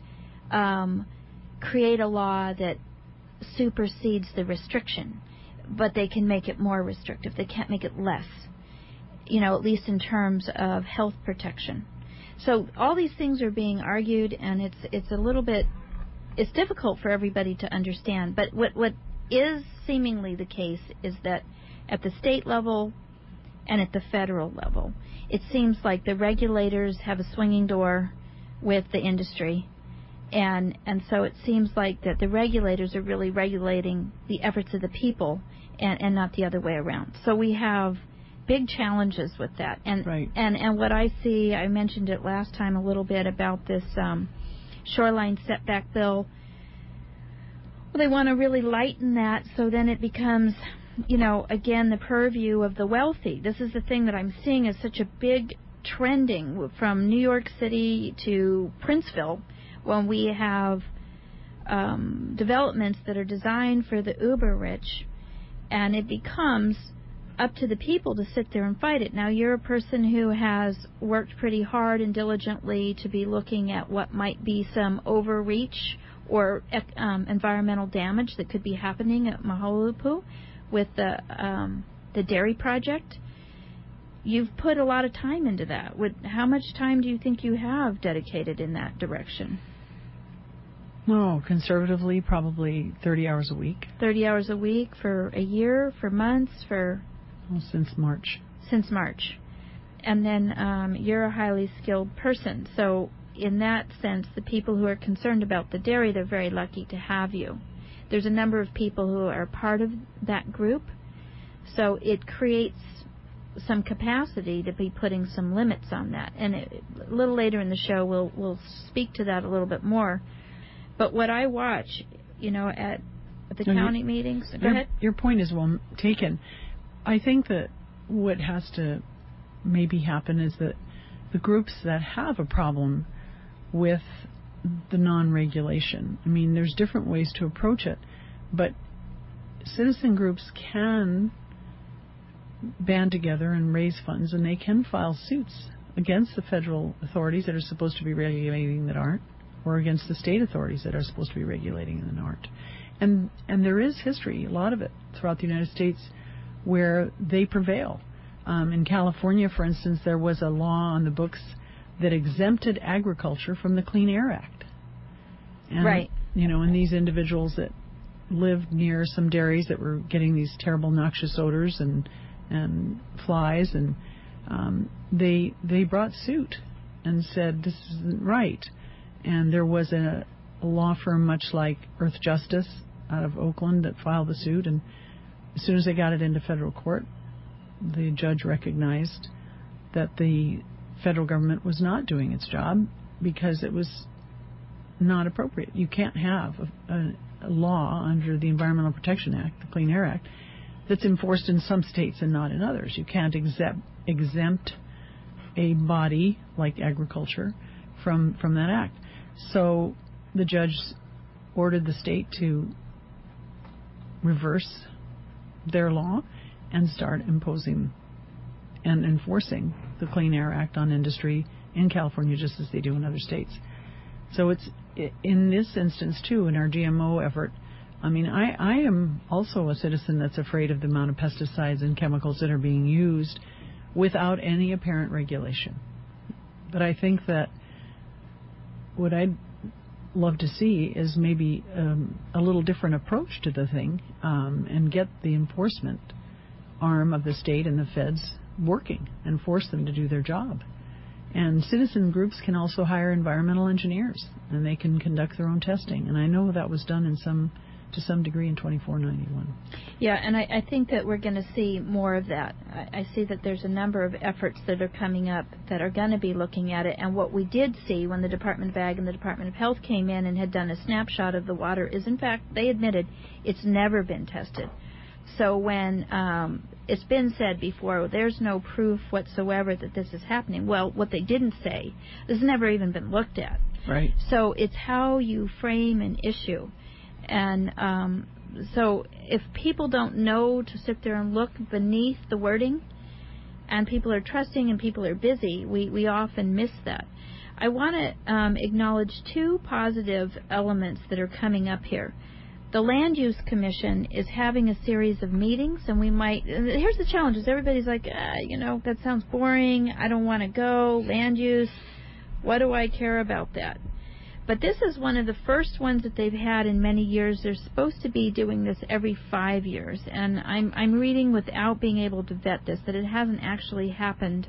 create a law that supersedes the restriction, but they can make it more restrictive. They can't make it less, at least in terms of health protection. So all these things are being argued, and it's a little bit, it's difficult for everybody to understand. But what is seemingly the case is that at the state level and at the federal level, it seems like the regulators have a swinging door with the industry, and so it seems like that the regulators are really regulating the efforts of the people and not the other way around. So we have big challenges with that, and what I see, I mentioned it last time a little bit about this shoreline setback bill. Well, they want to really lighten that, so then it becomes, again, the purview of the wealthy. This is the thing that I'm seeing as such a big trending from New York City to Princeville, when we have developments that are designed for the uber rich, and it becomes up to the people to sit there and fight it. Now, you're a person who has worked pretty hard and diligently to be looking at what might be some overreach or environmental damage that could be happening at Mahaulepu with the dairy project. You've put a lot of time into that. How much time do you think you have dedicated in that direction? Oh, conservatively, probably 30 hours a week. 30 hours a week for a year, for months, for... Well, since March. Since March. And then you're a highly skilled person. So in that sense, the people who are concerned about the dairy, they're very lucky to have you. There's a number of people who are part of that group. So it creates some capacity to be putting some limits on that. And a little later in the show, we'll speak to that a little bit more. But what I watch, at the county meetings... Go ahead. Your point is well taken. I think that what has to maybe happen is that the groups that have a problem with the non-regulation, there's different ways to approach it, but citizen groups can band together and raise funds, and they can file suits against the federal authorities that are supposed to be regulating that aren't, or against the state authorities that are supposed to be regulating and aren't. And there is history, a lot of it, throughout the United States, where they prevail. In California, for instance, there was a law on the books that exempted agriculture from the Clean Air Act. And, right. And these individuals that lived near some dairies that were getting these terrible noxious odors and flies, and they brought suit and said this isn't right. And there was a law firm much like Earth Justice out of Oakland that filed the suit, and as soon as they got it into federal court, the judge recognized that the federal government was not doing its job because it was not appropriate. You can't have a law under the Environmental Protection Act, the Clean Air Act, that's enforced in some states and not in others. You can't exempt a body like agriculture from that act. So the judge ordered the state to reverse their law and start imposing and enforcing the Clean Air Act on industry in California, just as they do in other states. So it's in this instance too, in our GMO effort. I am also a citizen that's afraid of the amount of pesticides and chemicals that are being used without any apparent regulation. But I think that what I'd love to see is maybe a little different approach to the thing, and get the enforcement arm of the state and the feds working and force them to do their job. And citizen groups can also hire environmental engineers, and they can conduct their own testing. And I know that was done in some to some degree in 2491. Yeah, and I think that we're going to see more of that. I see that there's a number of efforts that are coming up that are going to be looking at it. And what we did see when the Department of Ag and the Department of Health came in and had done a snapshot of the water is, in fact, they admitted it's never been tested. So when it's been said before, there's no proof whatsoever that this is happening. Well, what they didn't say, this has never even been looked at. Right. So it's how you frame an issue. And so if people don't know to sit there and look beneath the wording, and people are trusting and people are busy, we often miss that. I want to acknowledge two positive elements that are coming up here. The Land Use Commission is having a series of meetings, and here's the challenge, is everybody's like, that sounds boring, I don't want to go, land use, what do I care about that? But this is one of the first ones that they've had in many years. They're supposed to be doing this every 5 years, and I'm reading without being able to vet this that it hasn't actually happened,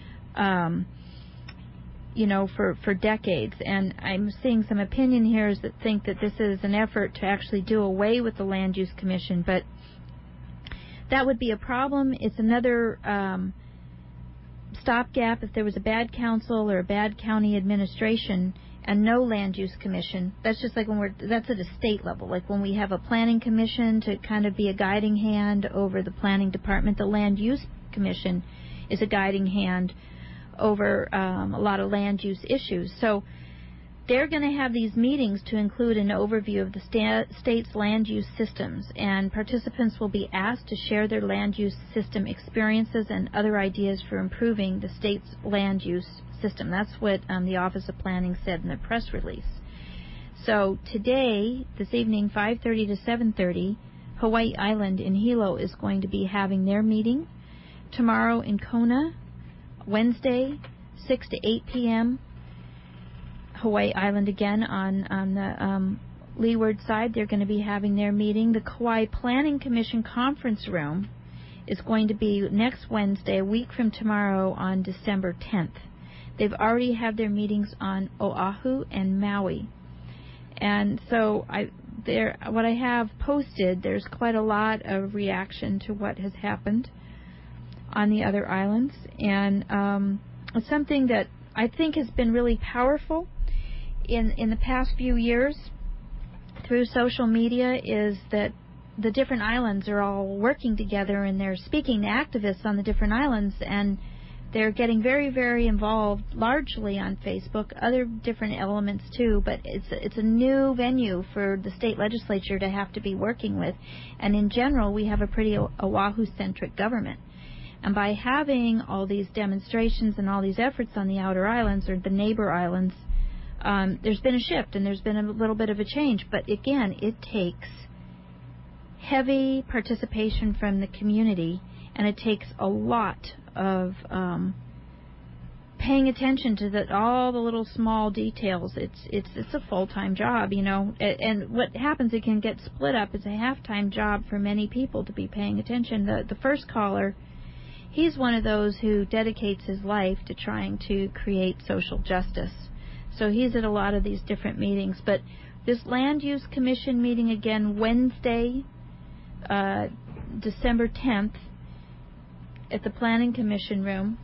for decades. And I'm seeing some opinion here that think that this is an effort to actually do away with the Land Use Commission, but that would be a problem. It's another stopgap if there was a bad council or a bad county administration and no Land Use Commission. That's just like that's at a state level. Like when we have a planning commission to kind of be a guiding hand over the planning department, the Land Use Commission is a guiding hand over a lot of land use issues. So they're going to have these meetings to include an overview of the state's land use systems, and participants will be asked to share their land use system experiences and other ideas for improving the state's land use system. That's what the Office of Planning said in the press release. So today, this evening, 5:30 to 7:30, Hawaii Island in Hilo is going to be having their meeting. Tomorrow in Kona, Wednesday, 6 to 8 p.m., Hawaii Island again on the leeward side, they're going to be having their meeting. The Kauai Planning Commission conference room is going to be next Wednesday, a week from tomorrow, on December 10th. They've already had their meetings on Oahu and Maui. And so what I have posted, there's quite a lot of reaction to what has happened on the other islands. And it's something that I think has been really powerful in the past few years through social media, is that the different islands are all working together and they're speaking to activists on the different islands, and they're getting very, very involved, largely on Facebook, other different elements too, but it's a new venue for the state legislature to have to be working with. And in general, we have a pretty Oahu-centric government. And by having all these demonstrations and all these efforts on the outer islands, or the neighbor islands, there's been a shift and there's been a little bit of a change. But again, it takes heavy participation from the community, and it takes a lot of paying attention to all the little small details. It's a full-time job, and what happens, it can get split up. It's a half-time job for many people to be paying attention. The first caller, he's one of those who dedicates his life to trying to create social justice. So he's at a lot of these different meetings. But this Land Use Commission meeting again Wednesday, December 10th, at the Planning Commission room,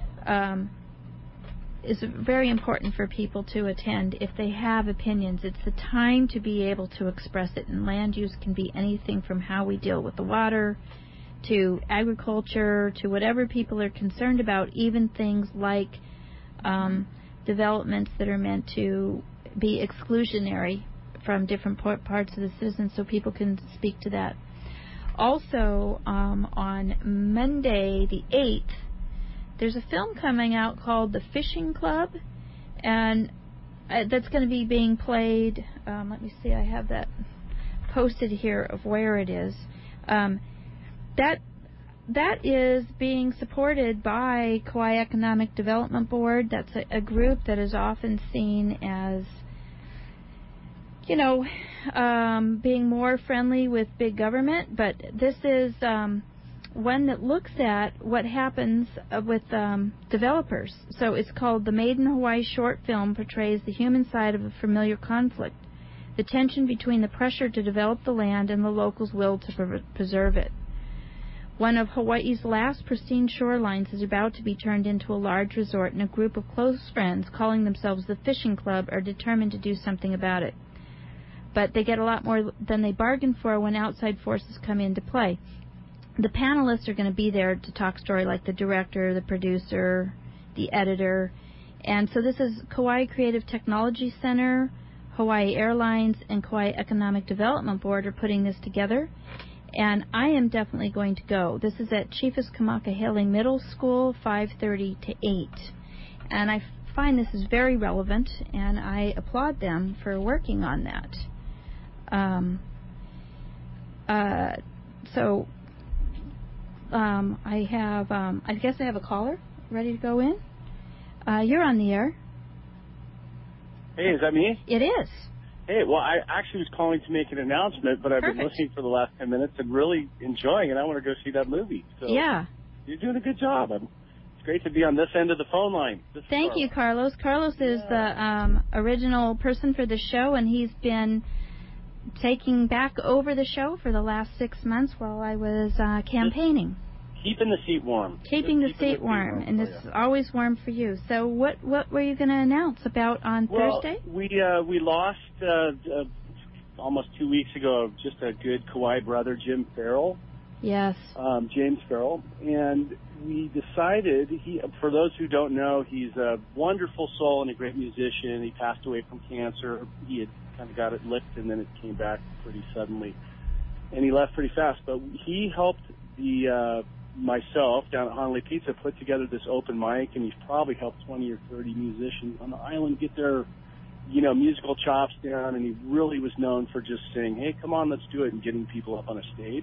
is very important for people to attend if they have opinions. It's the time to be able to express it. And land use can be anything from how we deal with the water to agriculture to whatever people are concerned about, even things like developments that are meant to be exclusionary from different parts of the citizens, so people can speak to that. Also, on Monday the 8th, there's a film coming out called The Fishing Club, and that's going to be being played. Let me see, I have that posted here of where it is. That is being supported by Kauai Economic Development Board. That's a group that is often seen as, being more friendly with big government, but this is one that looks at what happens with developers. So it's called The Made in Hawaii short film portrays the human side of a familiar conflict, the tension between the pressure to develop the land and the locals' will to preserve it. One of Hawaii's last pristine shorelines is about to be turned into a large resort, and a group of close friends calling themselves the Fishing Club are determined to do something about it. But they get a lot more than they bargained for when outside forces come into play. The panelists are going to be there to talk story, like the director, the producer, the editor. And so this is Kauai Creative Technology Center, Hawaii Airlines, and Kauai Economic Development Board are putting this together. And I am definitely going to go. This is at Chiefus Kamakahele Middle School, 5:30 to 8. And I find this is very relevant, and I applaud them for working on that. I guess I have a caller ready to go in. You're on the air. Hey, is that me? It is. Hey, well, I actually was calling to make an announcement, but I've been listening for the last 10 minutes and really enjoying it. I want to go see that movie. So yeah. You're doing a good job. It's great to be on this end of the phone line. Thank you, Carlos. Carlos is the original person for the show, and he's been taking back over the show for the last 6 months while I was campaigning. Keeping the seat warm. Keeping the seat warm, and it's always warm for you. So what were you going to announce about on Thursday? We lost almost 2 weeks ago just a good Kauai brother, Jim Farrell. Yes. James Farrell. And we decided, for those who don't know, he's a wonderful soul and a great musician. He passed away from cancer. He had kind of got it licked, and then it came back pretty suddenly. And he left pretty fast. But he helped myself down at Hanalei Pizza put together this open mic, and he's probably helped 20 or 30 musicians on the island get their, musical chops down, and he really was known for just saying, hey, come on, let's do it, and getting people up on a stage.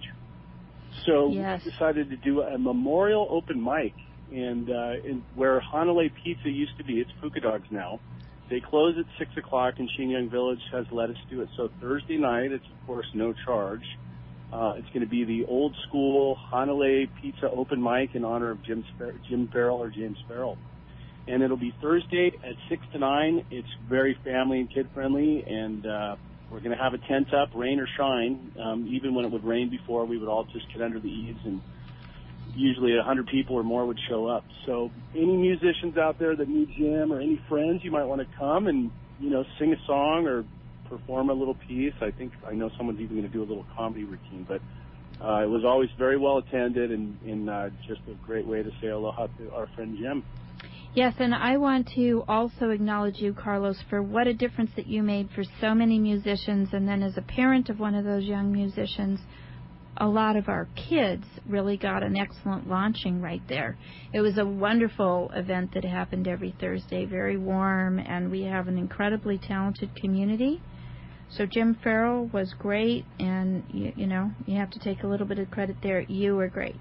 So we decided to do a memorial open mic, and where Hanalei Pizza used to be, it's Puka Dogs now. They close at 6 o'clock, and Shenyang Village has let us do it. So Thursday night, it's, of course, no charge. It's going to be the old school Hanalei Pizza open mic in honor of Jim Farrell or James Farrell. And it'll be Thursday at 6 to 9. It's very family and kid friendly, and we're going to have a tent up, rain or shine. Even when it would rain before, we would all just get under the eaves, and usually 100 people or more would show up. So any musicians out there that need Jim, or any friends, you might want to come and, sing a song or perform a little piece. I know someone's even going to do a little comedy routine, but it was always very well attended, and just a great way to say aloha to our friend Jim. Yes, and I want to also acknowledge you, Carlos, for what a difference that you made for so many musicians, and then as a parent of one of those young musicians, a lot of our kids really got an excellent launching right there. It was a wonderful event that happened every Thursday, very warm, and we have an incredibly talented community. So Jim Farrell was great, and, you have to take a little bit of credit there. You were great.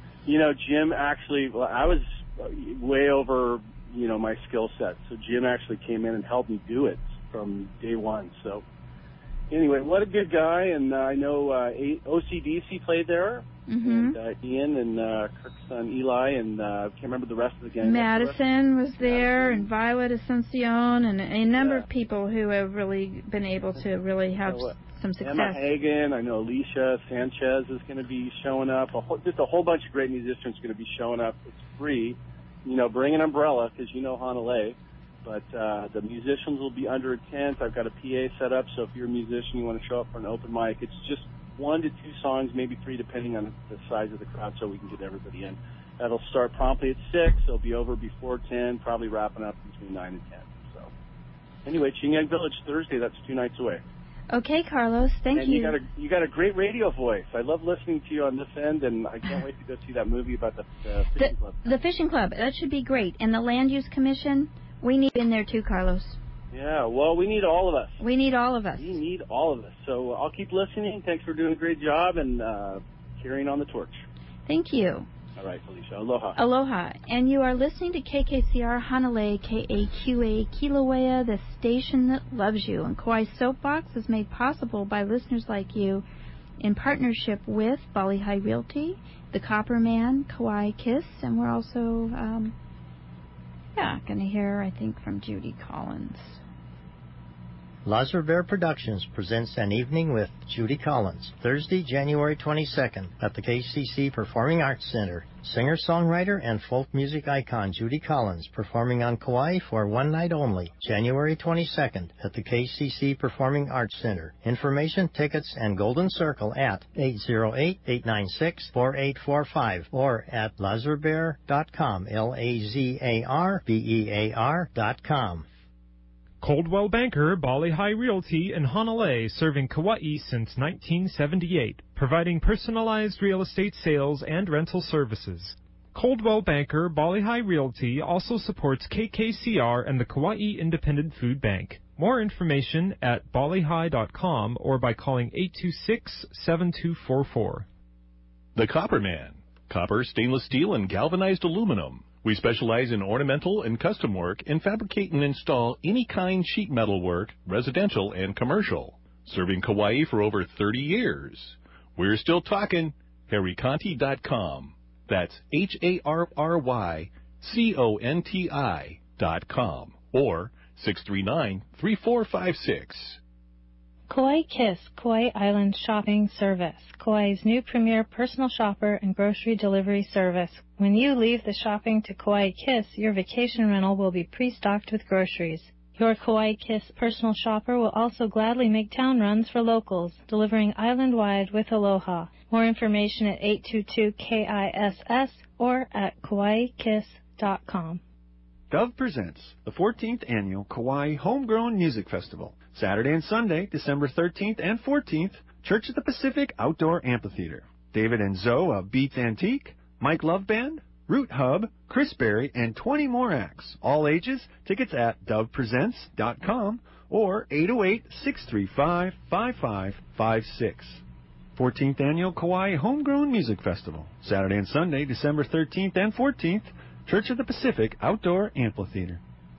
Jim actually, I was way over, my skill set. So Jim actually came in and helped me do it from day one. So anyway, what a good guy. And I know OCDC played there. Mm-hmm. And Ian and Kirk's son Eli, and I can't remember the rest of the gang. Madison was there, and Violet Asuncion, and a number of people who have really been able to really have some success. Emma Hagen, I know Alicia Sanchez is going to be showing up. Just a whole bunch of great musicians going to be showing up. It's free. Bring an umbrella, because Hanalei. But the musicians will be under a tent. I've got a PA set up, so if you're a musician, you want to show up for an open mic, it's just 1 to 2 songs, maybe 3, depending on the size of the crowd, so we can get everybody in. That'll start promptly at 6. It'll be over before 10, probably wrapping up between 9 and 10. So anyway, Shenyang Village Thursday. That's 2 nights away. Okay, Carlos. Thank you. And you got a great radio voice. I love listening to you on this end, and I can't wait to go see that movie about the fishing club. The fishing club. That should be great. And the Land Use Commission, we need in there too, Carlos. Yeah, well, we need all of us. We need all of us. We need all of us. So I'll keep listening. Thanks for doing a great job and carrying on the torch. Thank you. All right, Felicia. Aloha. Aloha. And you are listening to KKCR Hanalei, KAQA Kilauea, the station that loves you. And Kauai Soapbox is made possible by listeners like you in partnership with Bali High Realty, the Copper Man, Kauai Kiss, and we're also, going to hear, I think, from Judy Collins. Lazar Bear Productions presents An Evening with Judy Collins, Thursday, January 22nd at the KCC Performing Arts Center. Singer-songwriter and folk music icon Judy Collins performing on Kauai for one night only, January 22nd at the KCC Performing Arts Center. Information, tickets, and Golden Circle at 808-896-4845 or at lazarbear.com, LAZARBEAR.com. Coldwell Banker, Bali High Realty in Honolulu, serving Kauai since 1978, providing personalized real estate sales and rental services. Coldwell Banker, Bali High Realty also supports KKCR and the Kauai Independent Food Bank. More information at balihigh.com or by calling 826-7244. The Copper Man. Copper, stainless steel, and galvanized aluminum. We specialize in ornamental and custom work and fabricate and install any kind sheet metal work, residential and commercial. Serving Kauai for over 30 years. We're still talking. HarryConti.com. That's HarryConti.com or 639-3456. Kauai Kiss, Kauai Island Shopping Service, Kauai's new premier personal shopper and grocery delivery service. When you leave the shopping to Kauai Kiss, your vacation rental will be pre-stocked with groceries. Your Kauai Kiss personal shopper will also gladly make town runs for locals, delivering island-wide with Aloha. More information at 822-KISS or at KauaiKiss.com. Dove presents the 14th Annual Kauai Homegrown Music Festival, Saturday and Sunday, December 13th and 14th, Church of the Pacific Outdoor Amphitheater. David and Zoe of Beats Antique, Mike Love Band, Root Hub, Chris Berry, and 20 more acts. All ages. Tickets at dovepresents.com or 808-635-5556. 14th Annual Kauai Homegrown Music Festival, Saturday and Sunday, December 13th and 14th, Church of the Pacific Outdoor Amphitheater.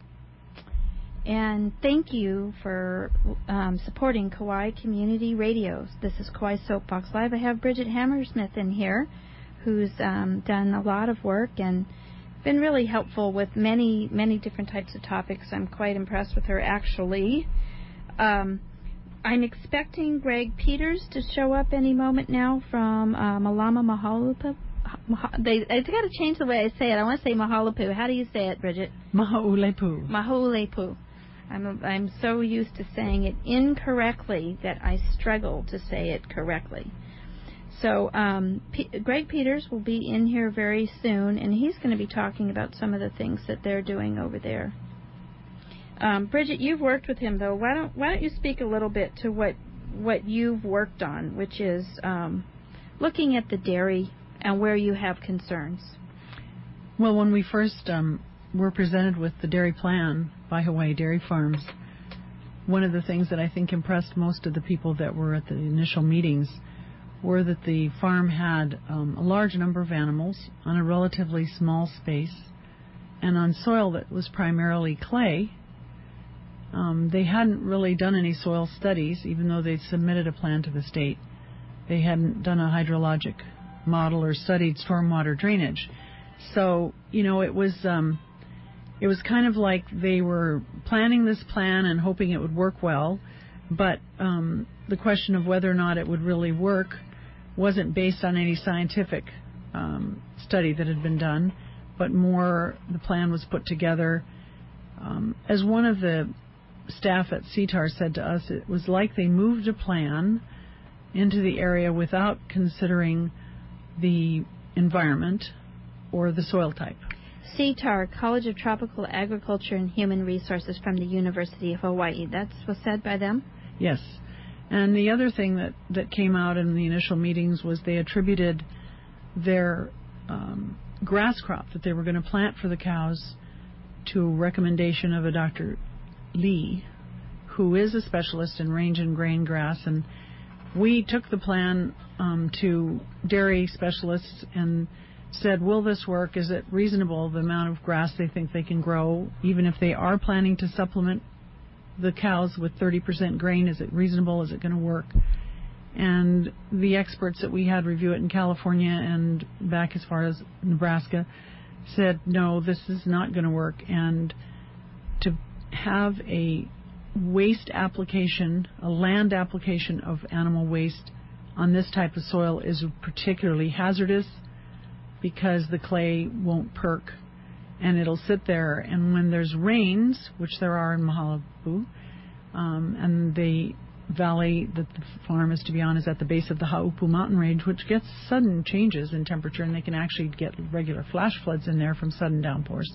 And thank you for supporting Kauai Community Radios. This is Kauai Soapbox Live. I have Bridget Hammersmith in here, who's done a lot of work and been really helpful with many, many different types of topics. I'm quite impressed with her, actually. I'm expecting Greg Peters to show up any moment now from Malama Mahaulepu. I've got to change the way I say it. I want to say Mahaulepu. How do you say it, Bridget? Mahaulepu. Mahaulepu. I'm so used to saying it incorrectly that I struggle to say it correctly. So Greg Peters will be in here very soon, and he's going to be talking about some of the things that they're doing over there. Bridget, you've worked with him, though. Why don't you speak a little bit to what you've worked on, which is looking at the dairy and where you have concerns. Well, when we first were presented with the dairy plan by Hawaii Dairy Farms, one of the things that I think impressed most of the people that were at the initial meetings were that the farm had a large number of animals on a relatively small space and on soil that was primarily clay. They hadn't really done any soil studies, even though they'd submitted a plan to the state. They hadn't done a hydrologic model or studied stormwater drainage. So, it was kind of like they were planning this plan and hoping it would work well, but the question of whether or not it would really work wasn't based on any scientific study that had been done, but more the plan was put together. As one of the staff at CTAR said to us, it was like they moved a plan into the area without considering the environment or the soil type. CTAR, College of Tropical Agriculture and Human Resources from the University of Hawaii. That's what's said by them? Yes. And the other thing that came out in the initial meetings was they attributed their grass crop that they were going to plant for the cows to a recommendation of a Dr. Lee, who is a specialist in range and grain grass. And we took the plan to dairy specialists and said, will this work? Is it reasonable, the amount of grass they think they can grow, even if they are planning to supplement the cows with 30% grain? Is it reasonable? Is it going to work? And the experts that we had review it in California and back as far as Nebraska said, no, this is not going to work. And to have a waste application, a land application of animal waste on this type of soil is particularly hazardous because the clay won't perk and it'll sit there. And when there's rains, which there are in Mahalapu, and the valley that the farm is to be on is at the base of the Haupu mountain range, which gets sudden changes in temperature, and they can actually get regular flash floods in there from sudden downpours.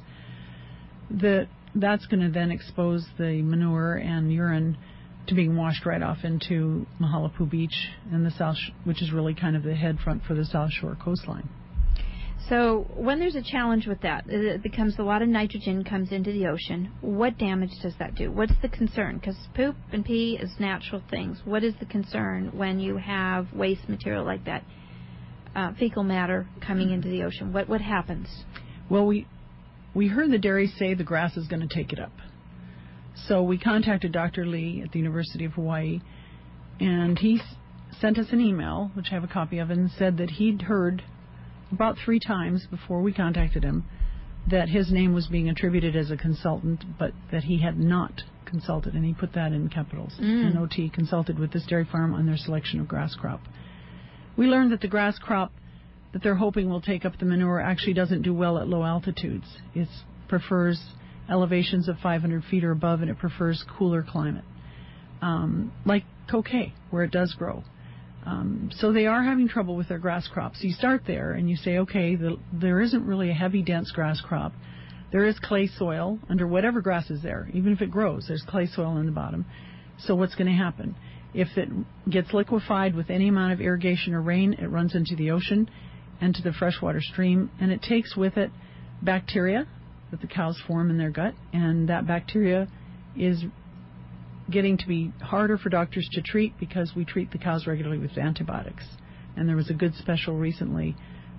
That's going to then expose the manure and urine to being washed right off into Mahalapu Beach and the South, which is really kind of the head front for the South Shore coastline. So when there's a challenge with that, it becomes a lot of nitrogen comes into the ocean. What damage does that do? What's the concern? Because poop and pee is natural things. What is the concern when you have waste material like that, fecal matter coming into the ocean? What happens? Well, we heard the dairy say the grass is going to take it up. So we contacted Dr. Lee at the University of Hawaii, and he sent us an email, which I have a copy of, and said that he'd heard about 3 times before we contacted him that his name was being attributed as a consultant, but that he had not consulted, and he put that in capitals. NOT, consulted with this dairy farm on their selection of grass crop. We learned that the grass crop that they're hoping will take up the manure actually doesn't do well at low altitudes. It prefers elevations of 500 feet or above, and it prefers cooler climate, like Tokay, where it does grow. So they are having trouble with their grass crops. So you start there and you say, okay, there isn't really a heavy, dense grass crop. There is clay soil under whatever grass is there. Even if it grows, there's clay soil in the bottom. So what's going to happen? If it gets liquefied with any amount of irrigation or rain, it runs into the ocean and to the freshwater stream, and it takes with it bacteria that the cows form in their gut, and that bacteria is getting to be harder for doctors to treat because we treat the cows regularly with antibiotics. And there was a good special recently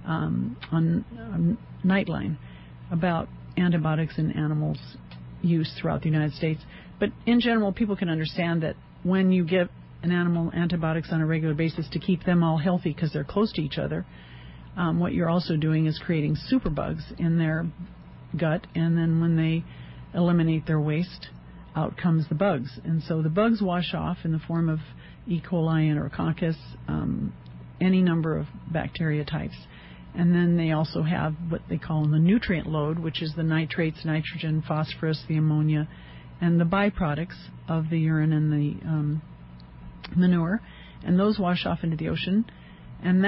on Nightline about antibiotics in animals' use throughout the United States. But in general, people can understand that when you give an animal antibiotics on a regular basis to keep them all healthy because they're close to each other, what you're also doing is creating superbugs in their gut, and then when they eliminate their waste, out comes the bugs. And so the bugs wash off in the form of E. coli, Enterococcus, any number of bacteria types. And then they also have what they call the nutrient load, which is the nitrates, nitrogen, phosphorus, the ammonia, and the byproducts of the urine and the manure. And those wash off into the ocean. And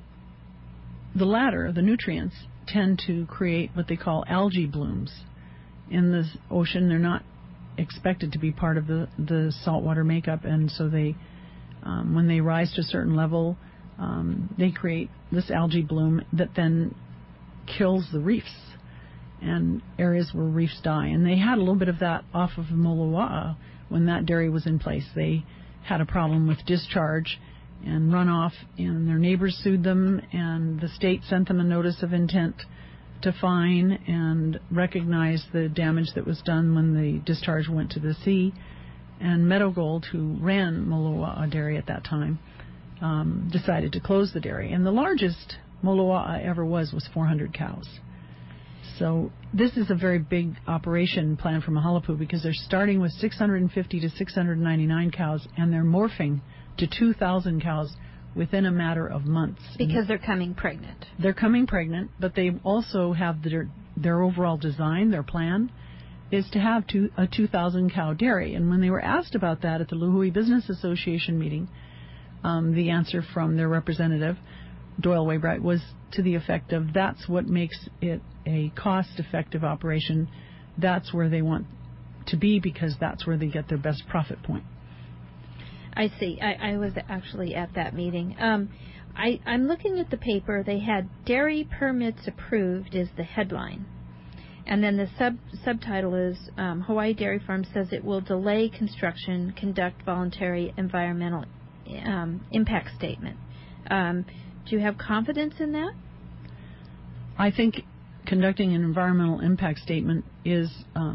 the latter, the nutrients, tend to create what they call algae blooms in the ocean. They're not expected to be part of the saltwater makeup, and so they, when they rise to a certain level, they create this algae bloom that then kills the reefs and areas where reefs die. And they had a little bit of that off of Moloa'a when that dairy was in place. They had a problem with discharge and runoff, and their neighbors sued them, and the state sent them a notice of intent to fine and recognize the damage that was done when the discharge went to the sea. And Meadow Gold, who ran Moloa'a Dairy at that time, decided to close the dairy. And the largest Moloa'a ever was 400 cows. So this is a very big operation plan for Mahalapu because they're starting with 650 to 699 cows, and they're morphing to 2,000 cows within a matter of months. Because they're coming pregnant. They're coming pregnant, but they also have their overall design, their plan, is to have a 2,000 cow dairy. And when they were asked about that at the Lihue Business Association meeting, the answer from their representative, Doyle Waybright, was to the effect of that's what makes it a cost-effective operation. That's where they want to be because that's where they get their best profit point. I see. I was actually at that meeting. I'm looking at the paper. They had dairy permits approved is the headline. And then the subtitle is Hawaii Dairy Farm says it will delay construction, conduct voluntary environmental impact statement. Do you have confidence in that? I think conducting an environmental impact statement is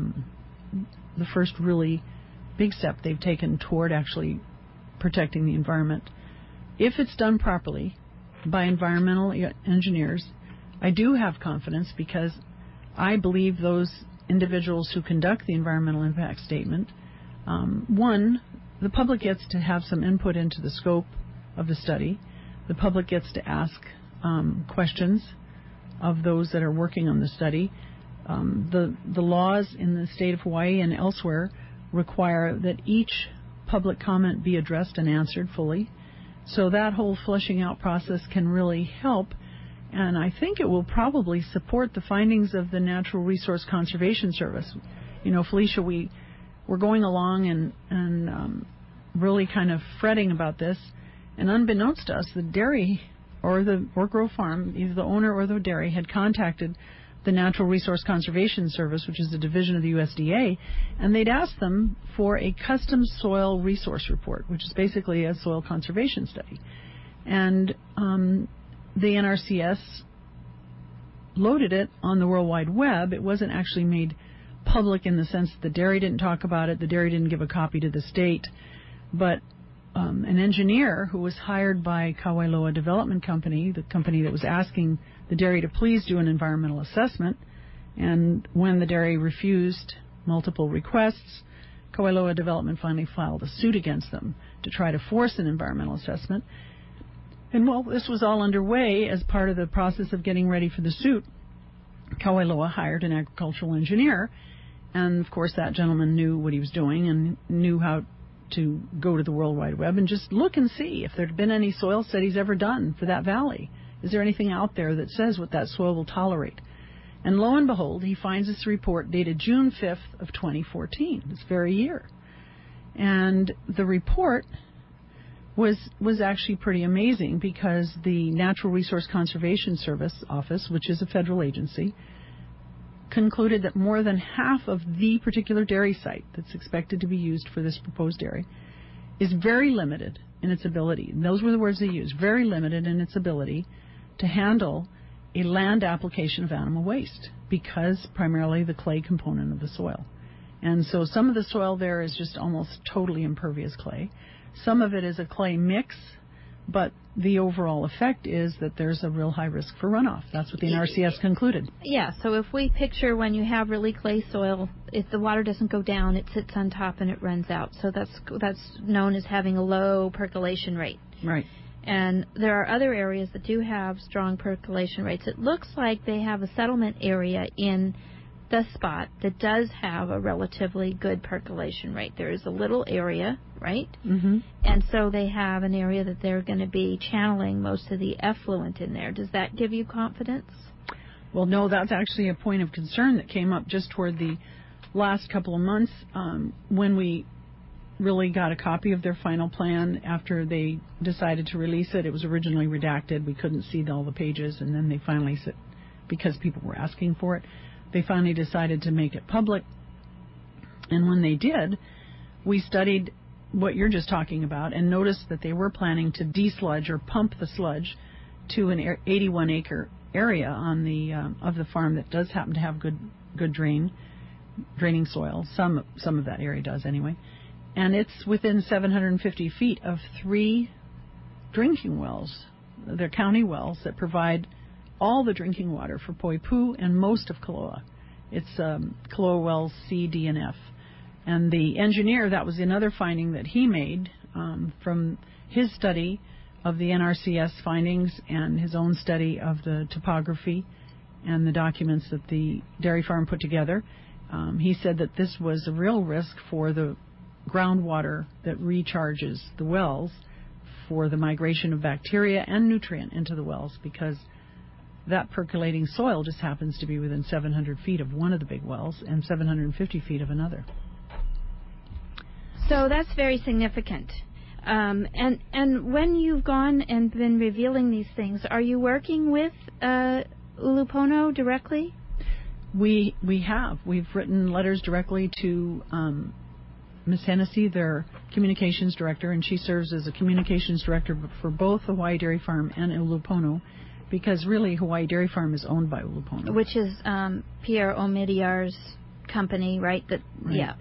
the first really big step they've taken toward actually protecting the environment. If it's done properly by environmental engineers, I do have confidence because I believe those individuals who conduct the environmental impact statement One, the public gets to have some input into the scope of the study. The public gets to ask questions of those that are working on the study. The laws in the state of Hawaii and elsewhere require that each public comment be addressed and answered fully. So that whole fleshing out process can really help, and I think it will probably support the findings of the Natural Resource Conservation Service. You know, Felicia, we're going along and really kind of fretting about this, and unbeknownst to us, the dairy or Grove Farm, either the owner or the dairy, had contacted the Natural Resource Conservation Service, which is a division of the USDA, and they'd asked them for a custom soil resource report, which is basically a soil conservation study. And the NRCS loaded it on the World Wide Web. It wasn't actually made public in the sense that the dairy didn't talk about it, the dairy didn't give a copy to the state, but an engineer who was hired by Kawailoa Development Company, the company that was asking the dairy to please do an environmental assessment, and when the dairy refused multiple requests, Kawailoa Development finally filed a suit against them to try to force an environmental assessment. And while this was all underway as part of the process of getting ready for the suit, Kawailoa hired an agricultural engineer, and of course that gentleman knew what he was doing and knew how to go to the World Wide Web and just look and see if there had been any soil studies ever done for that valley. Is there anything out there that says what that soil will tolerate? And lo and behold, he finds this report dated June 5th of 2014, this very year. And the report was actually pretty amazing because the Natural Resource Conservation Service Office, which is a federal agency, concluded that more than half of the particular dairy site that's expected to be used for this proposed dairy is very limited in its ability, and those were the words they used, very limited in its ability to handle a land application of animal waste because primarily the clay component of the soil. And so some of the soil there is just almost totally impervious clay. Some of it is a clay mix, but the overall effect is that there's a real high risk for runoff. That's what the NRCS concluded. Yeah, so if we picture when you have really clay soil, if the water doesn't go down, it sits on top and it runs out. So that's known as having a low percolation rate. Right. And there are other areas that do have strong percolation rates. It looks like they have a settlement area in the spot that does have a relatively good percolation rate. There is a little area, right? Mm-hmm. And so they have an area that they're going to be channeling most of the effluent in there. Does that give you confidence? Well, no, that's actually a point of concern that came up just toward the last couple of months when we really got a copy of their final plan after they decided to release it. It was originally redacted. We couldn't see all the pages, and then they finally said, because people were asking for it, they finally decided to make it public. And when they did, we studied what you're just talking about and noticed that they were planning to desludge or pump the sludge to an 81-acre area on the of the farm that does happen to have good draining soil. Some of that area does anyway. And it's within 750 feet of 3 drinking wells. They're county wells that provide all the drinking water for Poipu and most of Kaloa. It's Kaloa wells C, D, and F. And the engineer, that was another finding that he made from his study of the NRCS findings and his own study of the topography and the documents that the dairy farm put together. He said that this was a real risk for the groundwater that recharges the wells for the migration of bacteria and nutrient into the wells, because that percolating soil just happens to be within 700 feet of one of the big wells and 750 feet of another. So that's very significant. And when you've gone and been revealing these things, are you working with Ulupono directly? We have. We've written letters directly to Ms. Hennessy, their communications director, and she serves as a communications director for both Hawaii Dairy Farm and Ulupono, because really Hawaii Dairy Farm is owned by Ulupono. Which is Pierre Omidyar's company, right? Right. Yeah.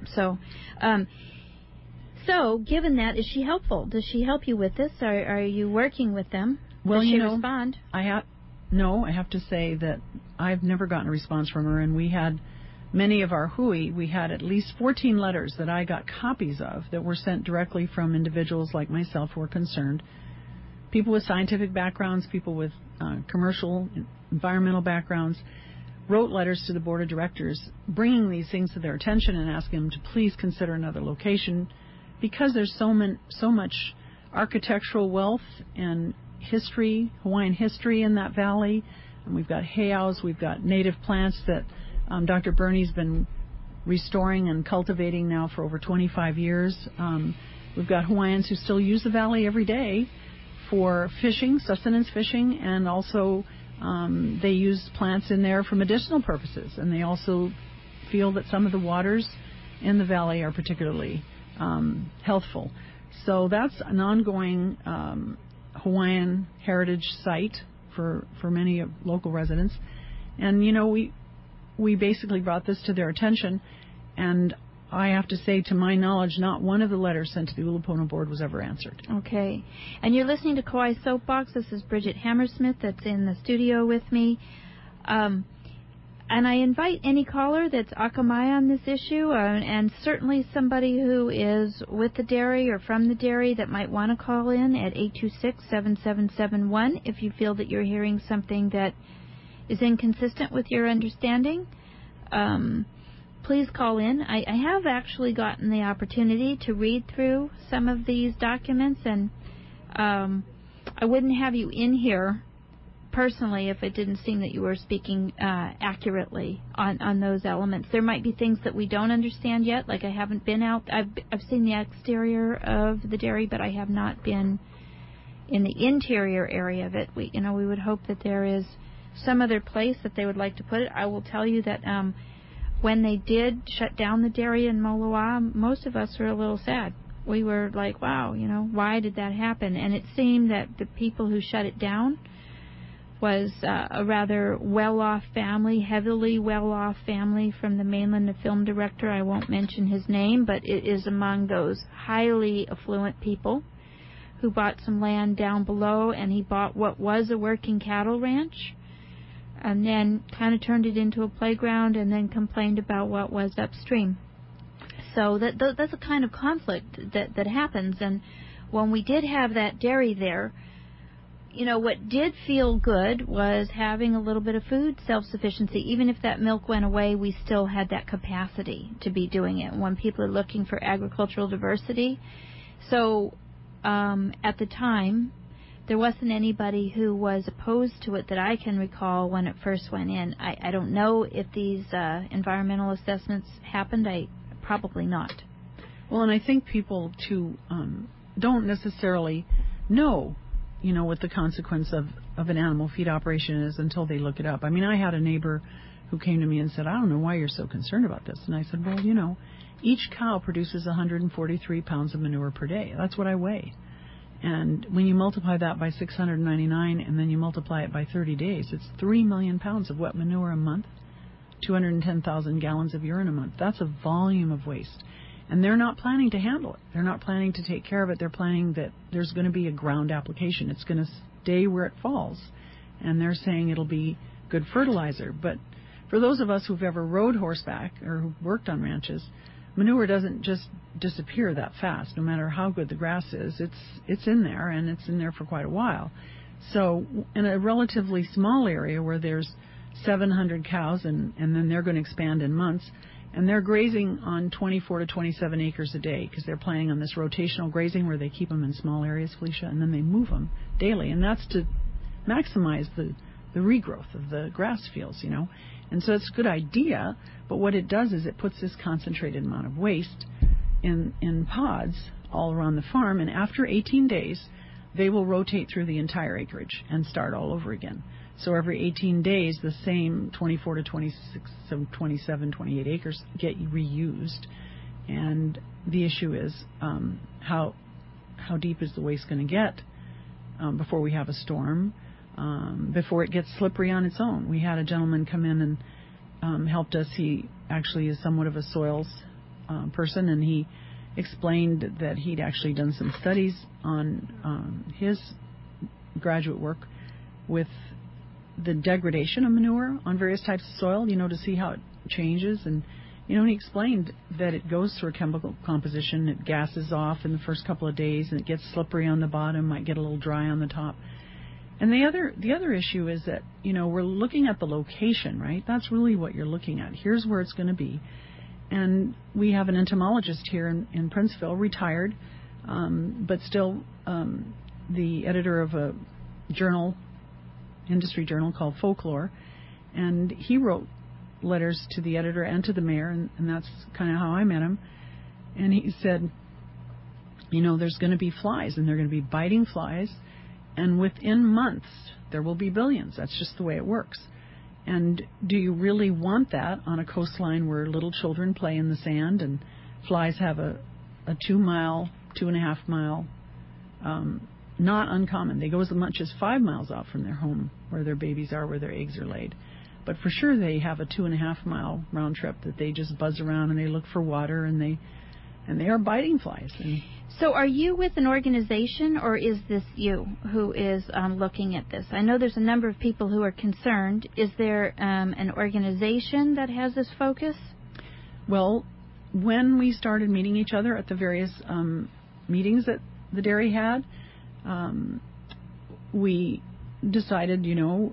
So, given that, is she helpful? Does she help you with this? Are you working with them? Well, Does she respond? I have to say that I've never gotten a response from her, and we had many of our hui, we had at least 14 letters that I got copies of that were sent directly from individuals like myself who were concerned. People with scientific backgrounds, people with commercial, environmental backgrounds, wrote letters to the board of directors bringing these things to their attention and asking them to please consider another location, because there's so much architectural wealth and history, Hawaiian history in that valley. And we've got heiaus, we've got native plants that Dr. Bernie's been restoring and cultivating now for over 25 years. We've got Hawaiians who still use the valley every day for fishing, sustenance fishing, and also they use plants in there for medicinal purposes. And they also feel that some of the waters in the valley are particularly healthful. So that's an ongoing Hawaiian heritage site for many local residents. And, you know, we basically brought this to their attention, and I have to say, to my knowledge, not one of the letters sent to the Ulupono board was ever answered. Okay. And you're listening to Kauai Soapbox. This is Bridget Hammersmith that's in the studio with me. And I invite any caller that's akamai on this issue, and certainly somebody who is with the dairy or from the dairy that might want to call in at 826-7771 if you feel that you're hearing something that is inconsistent with your understanding. Please call in. I have actually gotten the opportunity to read through some of these documents, and I wouldn't have you in here personally if it didn't seem that you were speaking accurately on those elements. There might be things that we don't understand yet, like I haven't been out. I've seen the exterior of the dairy, but I have not been in the interior area of it. We would hope that there is some other place that they would like to put it. I will tell you that when they did shut down the dairy in Moloa, most of us were a little sad. We were like, wow, why did that happen? And it seemed that the people who shut it down was a rather well-off family, heavily well-off family from the mainland, a film director. I won't mention his name, but it is among those highly affluent people who bought some land down below, and he bought what was a working cattle ranch and then kind of turned it into a playground and then complained about what was upstream. So that's a kind of conflict that happens. And when we did have that dairy there, what did feel good was having a little bit of food self-sufficiency. Even if that milk went away, we still had that capacity to be doing it when people are looking for agricultural diversity. So at the time, there wasn't anybody who was opposed to it that I can recall when it first went in. I don't know if these environmental assessments happened. Probably not. Well, and I think people, too, don't necessarily know what the consequence of an animal feed operation is until they look it up. I mean, I had a neighbor who came to me and said, I don't know why you're so concerned about this. And I said, well, each cow produces 143 pounds of manure per day. That's what I weigh. And when you multiply that by 699 and then you multiply it by 30 days, it's 3 million pounds of wet manure a month, 210,000 gallons of urine a month. That's a volume of waste. And they're not planning to handle it. They're not planning to take care of it. They're planning that there's going to be a ground application. It's going to stay where it falls. And they're saying it'll be good fertilizer. But for those of us who've ever rode horseback or who've worked on ranches, manure doesn't just disappear that fast. No matter how good the grass is, it's in there, and it's in there for quite a while. So in a relatively small area where there's 700 cows, and then they're going to expand in months, and they're grazing on 24 to 27 acres a day because they're planning on this rotational grazing where they keep them in small areas, Felicia, and then they move them daily. And that's to maximize the regrowth of the grass fields, And so it's a good idea, but what it does is it puts this concentrated amount of waste in pods all around the farm, and after 18 days, they will rotate through the entire acreage and start all over again. So every 18 days, the same 24 to 26, 27, 28 acres get reused. And the issue is how deep is the waste going to get before we have a storm, before it gets slippery on its own. We had a gentleman come in and helped us. He actually is somewhat of a soils person, and he explained that he'd actually done some studies on his graduate work with the degradation of manure on various types of soil, to see how changes. And he explained that it goes through a chemical composition. It gases off in the first couple of days, and it gets slippery on the bottom, might get a little dry on the top. And the other issue is that, we're looking at the location, right? That's really what you're looking at. Here's where it's going to be. And we have an entomologist here in Princeville, retired, but still the editor of a industry journal called Folklore. And he wrote letters to the editor and to the mayor, and that's kind of how I met him. And he said, there's going to be flies, and they're going to be biting flies. And within months, there will be billions. That's just the way it works. And do you really want that on a coastline where little children play in the sand and flies have a 2.5 mile, not uncommon. They go as much as 5 miles out from their home where their babies are, where their eggs are laid. But for sure they have a 2.5 mile round trip that they just buzz around and they look for water, and they are biting flies. So are you with an organization, or is this you who is looking at this? I know there's a number of people who are concerned. Is there an organization that has this focus? Well, when we started meeting each other at the various meetings that the dairy had, we decided,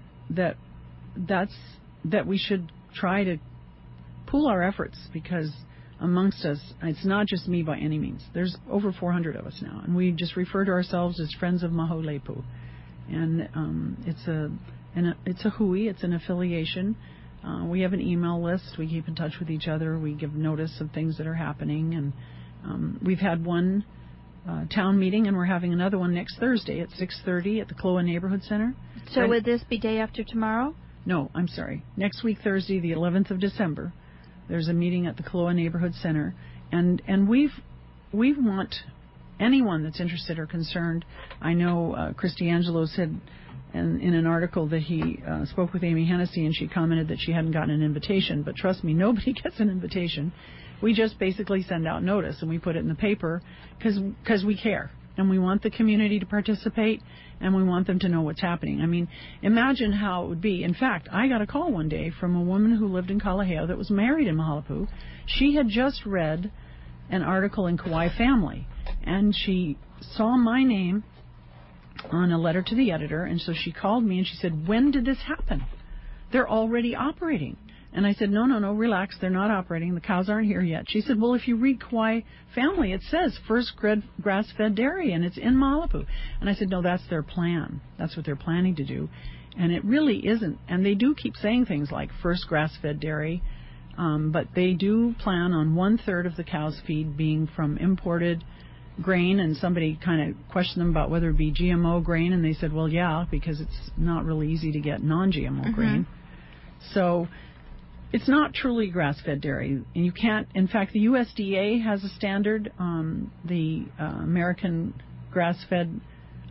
that we should try to pool our efforts, because amongst us, it's not just me by any means. There's over 400 of us now, and we just refer to ourselves as Friends of Maholepu. And it's a hui, it's an affiliation. We have an email list. We keep in touch with each other. We give notice of things that are happening. And we've had one town meeting, and we're having another one next Thursday at 6:30 at the Cloa Neighborhood Center. So would this be day after tomorrow? No, I'm sorry. Next week, Thursday, the 11th of December. There's a meeting at the Cloa Neighborhood Center, and we want anyone that's interested or concerned. I know Christy Angelo said in an article that he spoke with Amy Hennessy, and she commented that she hadn't gotten an invitation. But trust me, nobody gets an invitation. We just basically send out notice, and we put it in the paper because we care. And we want the community to participate, and we want them to know what's happening. I mean, imagine how it would be. In fact, I got a call one day from a woman who lived in Kalaheo that was married in Mahalapu. She had just read an article in Kauai Family, and she saw my name on a letter to the editor, and so she called me and she said, "When did this happen? They're already operating." And I said, no, relax, they're not operating. The cows aren't here yet. She said, well, if you read Kauai Family, it says First Grass-Fed Dairy, and it's in Mahalapu. And I said, no, that's their plan. That's what they're planning to do. And it really isn't. And they do keep saying things like First Grass-Fed Dairy, but they do plan on 1/3 of the cow's feed being from imported grain. And somebody kind of questioned them about whether it be GMO grain, and they said, well, yeah, because it's not really easy to get non-GMO grain. So it's not truly grass-fed dairy, and you can't. In fact, the USDA has a standard. The American Grass-Fed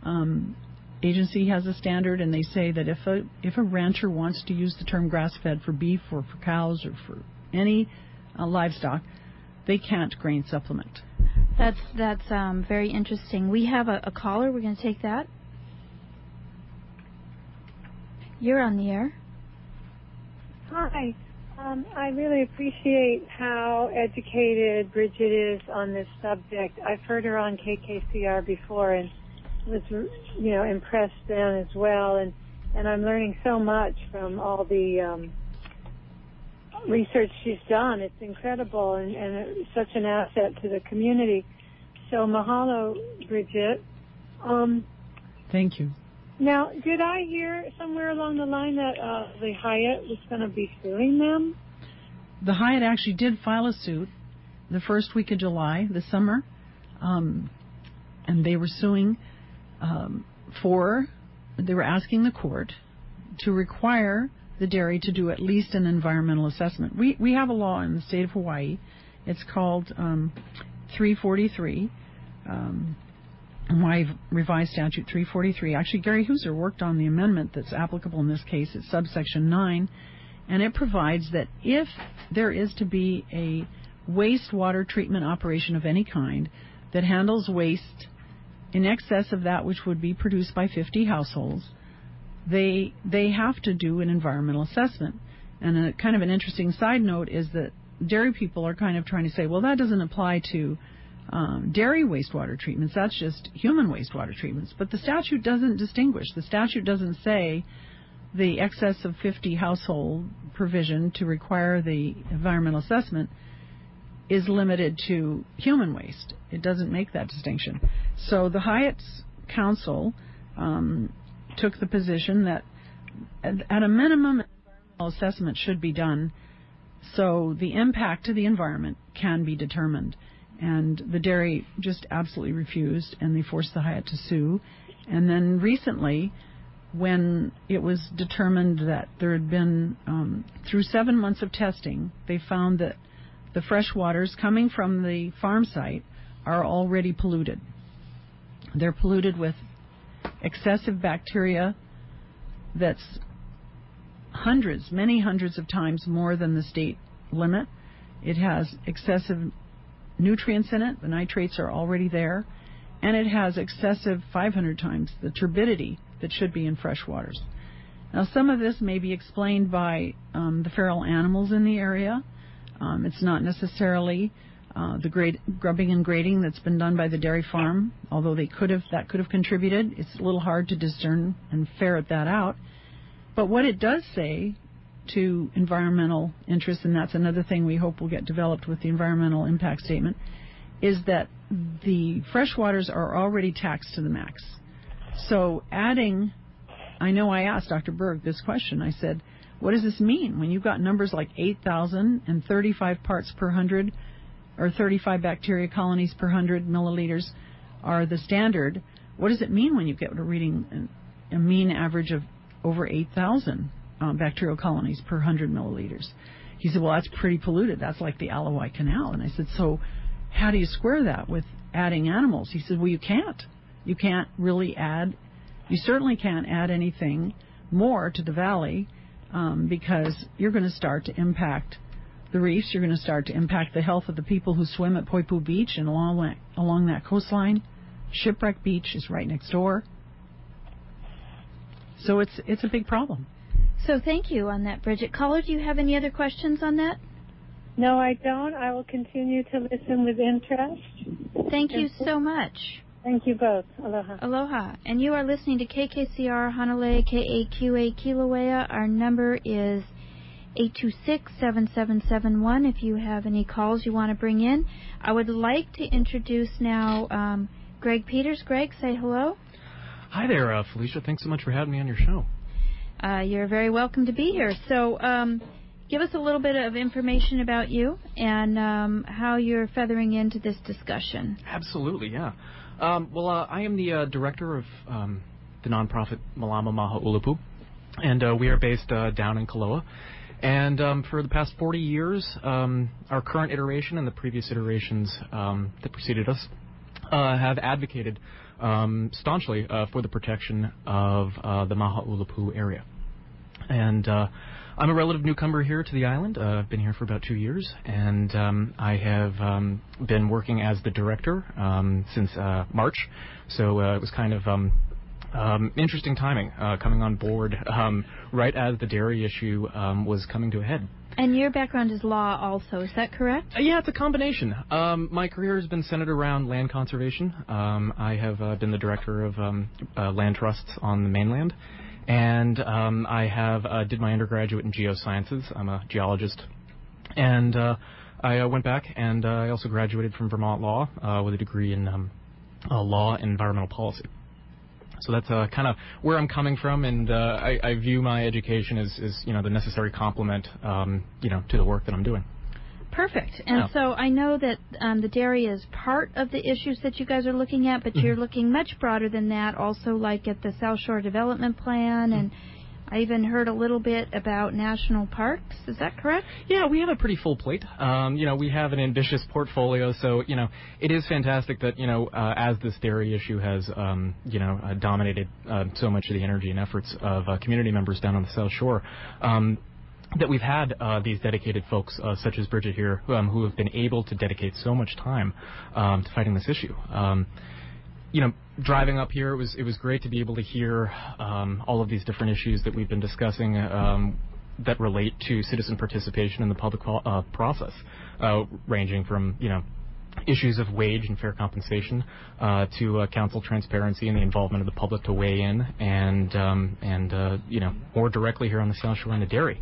Agency has a standard, and they say that if a rancher wants to use the term grass-fed for beef or for cows or for any livestock, they can't grain supplement. That's very interesting. We have a caller. We're going to take that. You're on the air. Hi. I really appreciate how educated Bridget is on this subject. I've heard her on KKCR before and was, impressed then as well. And I'm learning so much from all the research she's done. It's incredible and it's such an asset to the community. So mahalo, Bridget. Thank you. Now, did I hear somewhere along the line that the Hyatt was going to be suing them? The Hyatt actually did file a suit the first week of July this summer, and they were suing they were asking the court to require the dairy to do at least an environmental assessment. We have a law in the state of Hawaii. It's called 343. Hawaii Revised Statute 343. Actually, Gary Hooser worked on the amendment that's applicable in this case. It's subsection 9, and it provides that if there is to be a wastewater treatment operation of any kind that handles waste in excess of that which would be produced by 50 households, they have to do an environmental assessment. And a kind of an interesting side note is that dairy people are kind of trying to say, well, that doesn't apply to dairy wastewater treatments. That's just human wastewater treatments. But the statute doesn't distinguish. The statute doesn't say the excess of 50 household provision to require the environmental assessment is limited to human waste. It doesn't make that distinction. So the Hyatt's Council took the position that at a minimum, an environmental assessment should be done so the impact to the environment can be determined. And the dairy just absolutely refused, and they forced the Hyatt to sue. And then recently, when it was determined that there had been, through 7 months of testing, they found that the fresh waters coming from the farm site are already polluted. They're polluted with excessive bacteria that's many hundreds of times more than the state limit. It has excessive nutrients in it. The nitrates are already there. And it has excessive 500 times the turbidity that should be in fresh waters. Now, some of this may be explained by the feral animals in the area. It's not necessarily the grubbing and grading that's been done by the dairy farm, although that could have contributed. It's a little hard to discern and ferret that out. But what it does say to environmental interests, and that's another thing we hope will get developed with the environmental impact statement, is that the freshwaters are already taxed to the max. So adding, I know I asked Dr. Berg this question. I said, what does this mean when you've got numbers like 8,000 and 35 parts per 100, or 35 bacteria colonies per 100 milliliters are the standard? What does it mean when you get a reading, a mean average of over 8,000 bacterial colonies per 100 milliliters? He said, well, that's pretty polluted. That's like the Alawai Canal. And I said, so how do you square that with adding animals? He said, well, you can't. You can't really add, you certainly can't add anything more to the valley because you're going to start to impact the reefs. You're going to start to impact the health of the people who swim at Poipu Beach and along that coastline. Shipwreck Beach is right next door. So it's a big problem. So thank you on that, Bridget. Caller, do you have any other questions on that? No, I don't. I will continue to listen with interest. Thank you so much. Thank you both. Aloha. Aloha. And you are listening to KKCR Hanalei KAQA Kilauea. Our number is 826-7771 if you have any calls you want to bring in. I would like to introduce now Greg Peters. Greg, say hello. Hi there, Felicia. Thanks so much for having me on your show. You're very welcome to be here. So give us a little bit of information about you and how you're feathering into this discussion. Absolutely, yeah. I am the director of the nonprofit Malama Maha-Ulupu, and we are based down in Kaloa. And for the past 40 years, our current iteration and the previous iterations that preceded us have advocated staunchly for the protection of the Maha-Ulupu area. And I'm a relative newcomer here to the island. I've been here for about 2 years, and I have been working as the director since March. So it was kind of interesting timing coming on board right as the dairy issue was coming to a head. And your background is law also, is that correct? Yeah, it's a combination. My career has been centered around land conservation. I have been the director of land trusts on the mainland. And I have did my undergraduate in geosciences. I'm a geologist. And I went back and I also graduated from Vermont Law with a degree in law and environmental policy. So that's kind of where I'm coming from, and I view my education as the necessary complement to the work that I'm doing. Perfect. And so I know that the dairy is part of the issues that you guys are looking at, but you're looking much broader than that, also like at the South Shore Development Plan, and I even heard a little bit about national parks. Is that correct? Yeah, we have a pretty full plate. We have an ambitious portfolio, so, it is fantastic that, as this dairy issue has, dominated so much of the energy and efforts of community members down on the South Shore, that we've had these dedicated folks, such as Bridget here, who have been able to dedicate so much time to fighting this issue. Driving up here, it was great to be able to hear all of these different issues that we've been discussing. that relate to citizen participation in the public process, ranging from, issues of wage and fair compensation to council transparency and the involvement of the public to weigh in and more directly here on the South Shore and the dairy.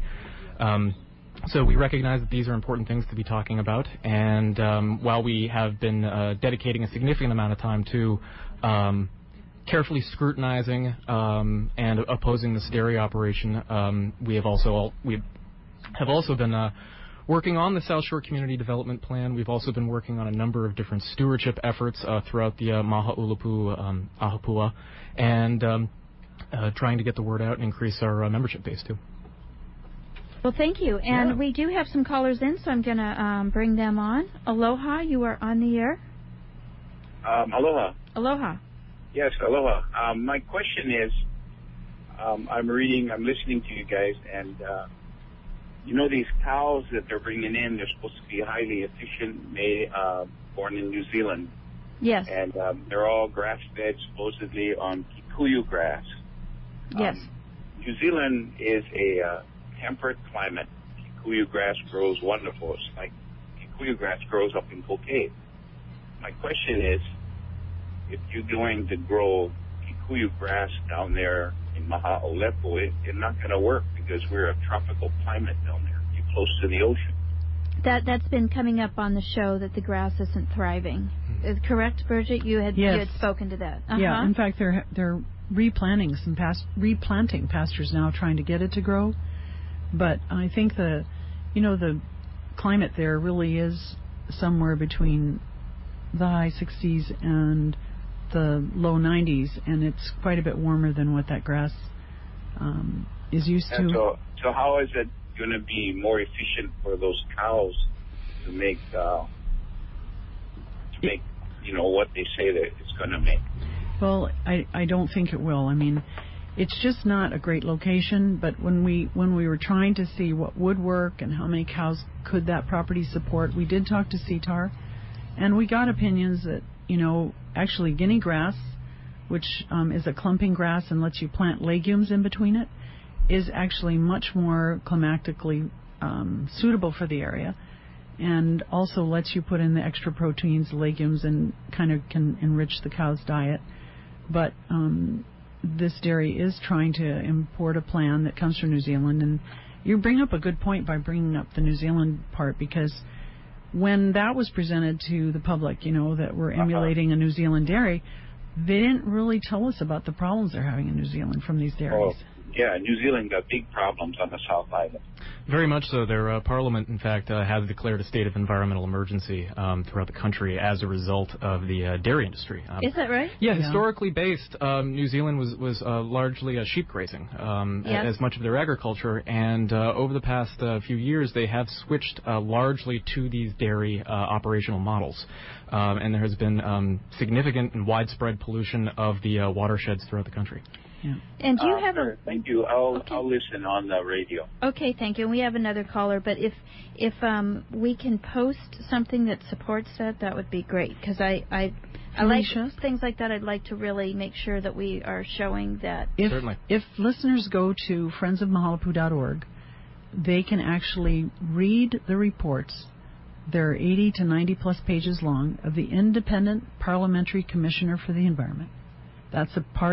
So we recognize that these are important things to be talking about, and while we have been dedicating a significant amount of time to carefully scrutinizing and opposing this dairy operation, we have also been working on the South Shore Community Development Plan. We've also been working on a number of different stewardship efforts throughout the Maha'ulapu Ahapua, and trying to get the word out and increase our membership base too. Well, thank you. And we do have some callers in, so I'm going to bring them on. Aloha, you are on the air. Aloha. Aloha. Yes, aloha. My question is, I'm listening to you guys, and these cows that they're bringing in, they're supposed to be highly efficient, born in New Zealand. Yes. And they're all grass-fed, supposedly on kikuyu grass. Yes. New Zealand is a temperate climate. Kikuyu grass grows wonderful. It's like kikuyu grass grows up in Phuket. My question is, if you're going to grow kikuyu grass down there in Maha'ulepu, it's not going to work because we're a tropical climate down there. You're close to the ocean. That's been coming up on the show, that the grass isn't thriving. Is correct, Bridget? You had spoken to that. Uh-huh. Yeah. In fact, they're replanting pastures now, trying to get it to grow. But I think the climate there really is somewhere between the high 60s and the low 90s, and it's quite a bit warmer than what that grass is used to. So how is it going to be more efficient for those cows to make what they say that it's going to make? Well, I don't think it will. I mean, it's just not a great location. But when we were trying to see what would work and how many cows could that property support, we did talk to CTAR, and we got opinions that actually guinea grass, which is a clumping grass and lets you plant legumes in between it, is actually much more climatically suitable for the area, and also lets you put in the extra proteins, legumes, and kind of can enrich the cow's diet. But this dairy is trying to import a plan that comes from New Zealand, and you bring up a good point by bringing up the New Zealand part, because when that was presented to the public, that we're emulating a New Zealand dairy, they didn't really tell us about the problems they're having in New Zealand from these dairies. Yeah, New Zealand got big problems on the South Island. Very much so. Their parliament, in fact, has declared a state of environmental emergency throughout the country as a result of the dairy industry. Is that right? Yeah, historically based, New Zealand was largely sheep grazing as much of their agriculture, and over the past few years they have switched largely to these dairy operational models. And there has been significant and widespread pollution of the watersheds throughout the country. Yeah. And do you have sure. Thank you. I'll listen on the radio. Okay, thank you. We have another caller, but if we can post something that supports that would be great, because I like things like that. I'd like to really make sure that we are showing that. Certainly. If listeners go to friendsofmahalapu.org, they can actually read the reports. They're 80 to 90 plus pages long, of the Independent Parliamentary Commissioner for the Environment. That's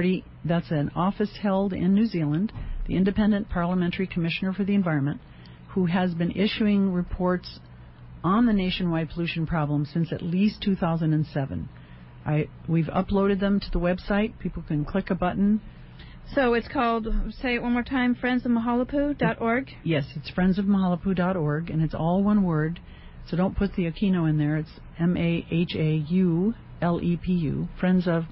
an office held in New Zealand, the Independent Parliamentary Commissioner for the Environment, who has been issuing reports on the nationwide pollution problem since at least 2007. We've uploaded them to the website. People can click a button. So it's called, say it one more time, friendsofmahalapu.org? Yes, it's friendsofmahalapu.org, and it's all one word. So don't put the Aquino in there. It's MAHAULEPU, Friends of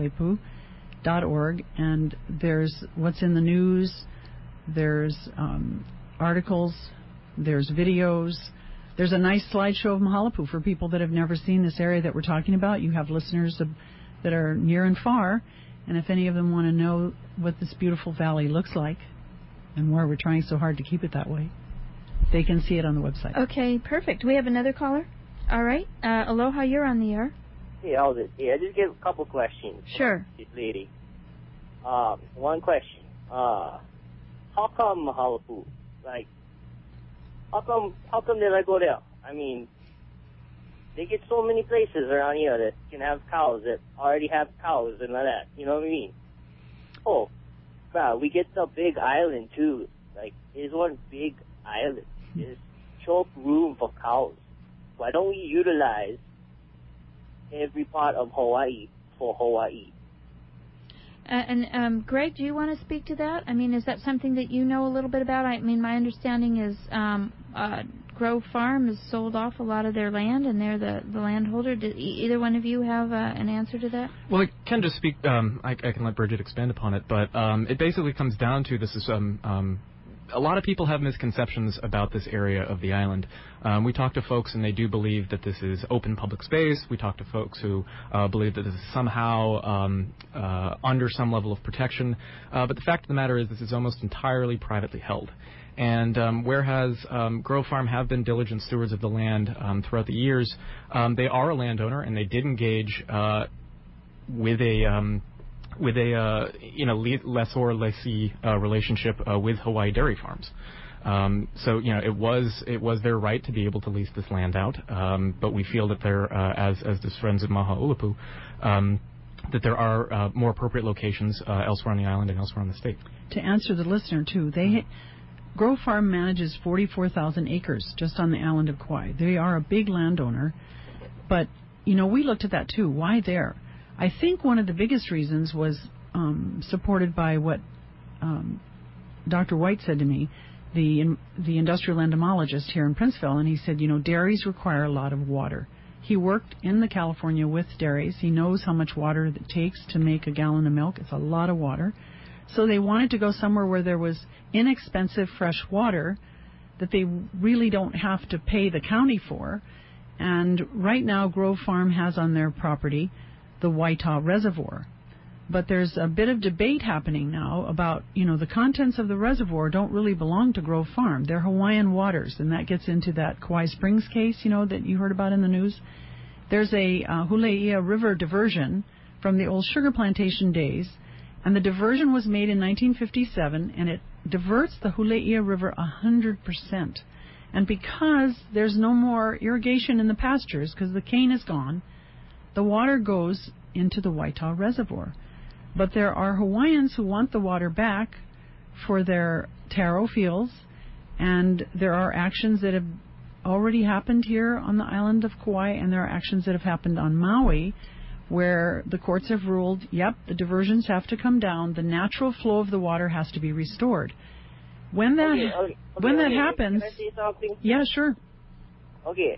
Mahalepu.org, and there's what's in the news, there's articles, there's videos, there's a nice slideshow of Mahalepu for people that have never seen this area that we're talking about. You have listeners that are near and far, and if any of them want to know what this beautiful valley looks like and why we're trying so hard to keep it that way, they can see it on the website. Okay, perfect. We have another caller. All right. Aloha, you're on the air. Hey, how's it? Hey, I just get a couple questions. Sure. This lady. One question. How come Mahalepu Like, how come they let go there? I mean, they get so many places around here that can have cows that already have cows and like that. You know what I mean? Oh, wow, we get the big island too. Like, there's one big island. There's choke room for cows. Why don't we utilize every part of Hawaii for Hawaii? Greg, do you want to speak to that? I mean, is that something that you know a little bit about? I mean, my understanding is Grove Farm has sold off a lot of their land, and they're the landholder. Did either one of you have an answer to that? Well, I can just speak. I can let Bridget expand upon it, but it basically comes down to this is a lot of people have misconceptions about this area of the island. We talk to folks, and they do believe that this is open public space. We talk to folks who believe that this is somehow under some level of protection. But the fact of the matter is this is almost entirely privately held. And whereas Grove Farm have been diligent stewards of the land throughout the years, they are a landowner, and they did engage with a lessor-lessee relationship with Hawaii Dairy Farms. So it was their right to be able to lease this land out, but we feel that there, as does Friends of Mahaʻolupu, that there are more appropriate locations elsewhere on the island and elsewhere on the state. To answer the listener too, Grove Farm manages 44,000 acres just on the island of Kauai. They are a big landowner, but we looked at that too. Why there? I think one of the biggest reasons was supported by what Dr. White said to me, the industrial entomologist here in Princeville, and he said, dairies require a lot of water. He worked in the California with dairies. He knows how much water it takes to make a gallon of milk. It's a lot of water. So they wanted to go somewhere where there was inexpensive fresh water that they really don't have to pay the county for. And right now, Grove Farm has on their property the Waitaw Reservoir. But there's a bit of debate happening now about, the contents of the reservoir don't really belong to Grove Farm. They're Hawaiian waters, and that gets into that Kauai Springs case, that you heard about in the news. There's a Huleia River diversion from the old sugar plantation days, and the diversion was made in 1957, and it diverts the Huleia River 100%. And because there's no more irrigation in the pastures, because the cane is gone, the water goes into the Waitaw Reservoir. But there are Hawaiians who want the water back for their taro fields, and there are actions that have already happened here on the island of Kauai, and there are actions that have happened on Maui, where the courts have ruled, the diversions have to come down, the natural flow of the water has to be restored. When that happens, can I say something? Yeah, sure. Okay.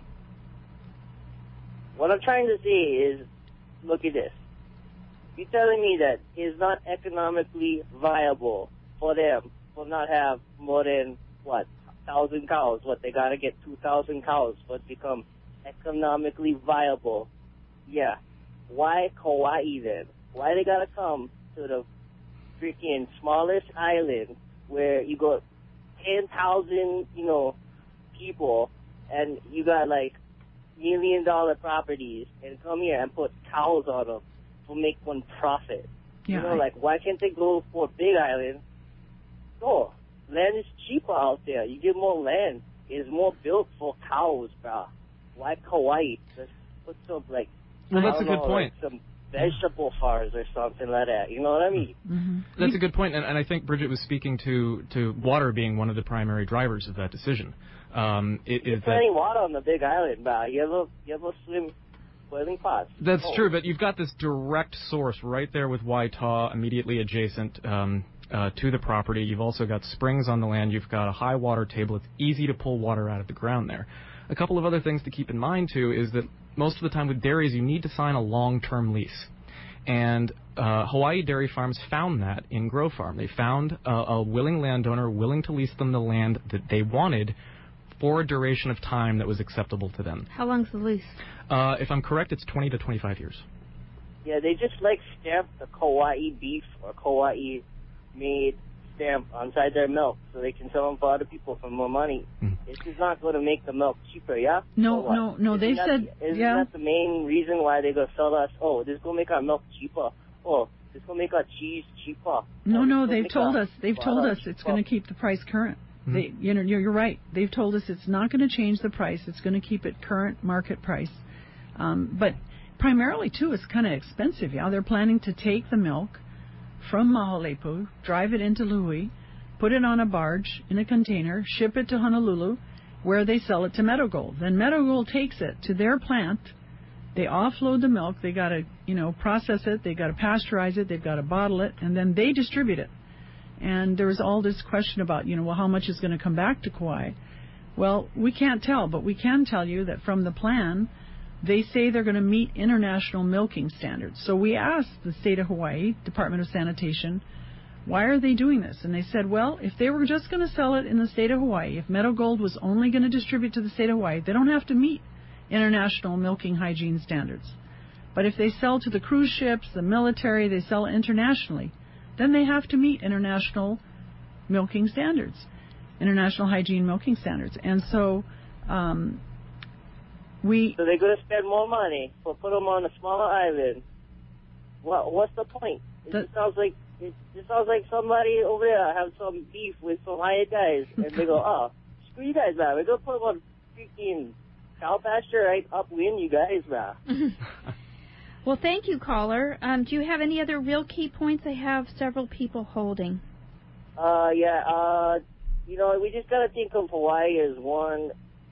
What I'm trying to say is, look at this. You're telling me that it's not economically viable for them to not have more than, 1,000 cows? They got to get 2,000 cows for it to become economically viable. Yeah. Why Kauai then? Why they got to come to the freaking smallest island where you got 10,000, people, and you got $1 million properties, and come here and put cows on them to make one profit? Yeah, why can't they go for a big island? No, land is cheaper out there. You get more land. It's more built for cows, bro. Why Kauai? Let's put some well, that's a good point. Some vegetable farms or something like that. You know what I mean? Mm-hmm. That's a good point, and I think Bridget was speaking to water being one of the primary drivers of that decision. There's plenty of water on the big island, bro. You ever swim boiling pots? That's true, but you've got this direct source right there with Waitaw, immediately adjacent to the property. You've also got springs on the land. You've got a high water table. It's easy to pull water out of the ground there. A couple of other things to keep in mind, too, is that most of the time with dairies, you need to sign a long-term lease. And Hawaii Dairy Farms found that in Grove Farm. They found a willing landowner willing to lease them the land that they wanted for a duration of time that was acceptable to them. How long's the lease? If I'm correct, it's 20 to 25 years. Yeah, they just stamp the Kauai beef or Kauai made stamp inside their milk so they can sell them for other people for more money. This is not going to make the milk cheaper, yeah? No. They said, isn't that the main reason why they're going to sell us? Oh, this is going to make our milk cheaper. Oh, this is going to make our cheese cheaper. No, they've told us. They've told us it's going to keep the price current. You're right. They've told us it's not going to change the price. It's going to keep it current market price. But primarily, too, it's kind of expensive. Yeah, they're planning to take the milk from Maho'olupu, drive it into Lihue, put it on a barge in a container, ship it to Honolulu, where they sell it to Meadow Gold. Then Meadow Gold takes it to their plant. They offload the milk. They got to, process it. They got to pasteurize it. They've got to bottle it, and then they distribute it. And there was all this question about, how much is going to come back to Kauai. Well, we can't tell, but we can tell you that from the plan, they say they're going to meet international milking standards. So we asked the state of Hawaii, Department of Sanitation, why are they doing this? And they said, well, if they were just going to sell it in the state of Hawaii, if Meadow Gold was only going to distribute to the state of Hawaii, they don't have to meet international milking hygiene standards. But if they sell to the cruise ships, the military, they sell internationally, then they have to meet international milking standards, international hygiene milking standards. And so So they're going to spend more money for put them on a smaller island. What's the point? It sounds like somebody over there have some beef with some hired guys, and they go, "Oh, screw you guys, man. We're going to put them on freaking cow pasture right upwind, you guys, man." Well, thank you, caller. Do you have any other real key points? I have several people holding. Yeah. We just got to think of Hawaii as one,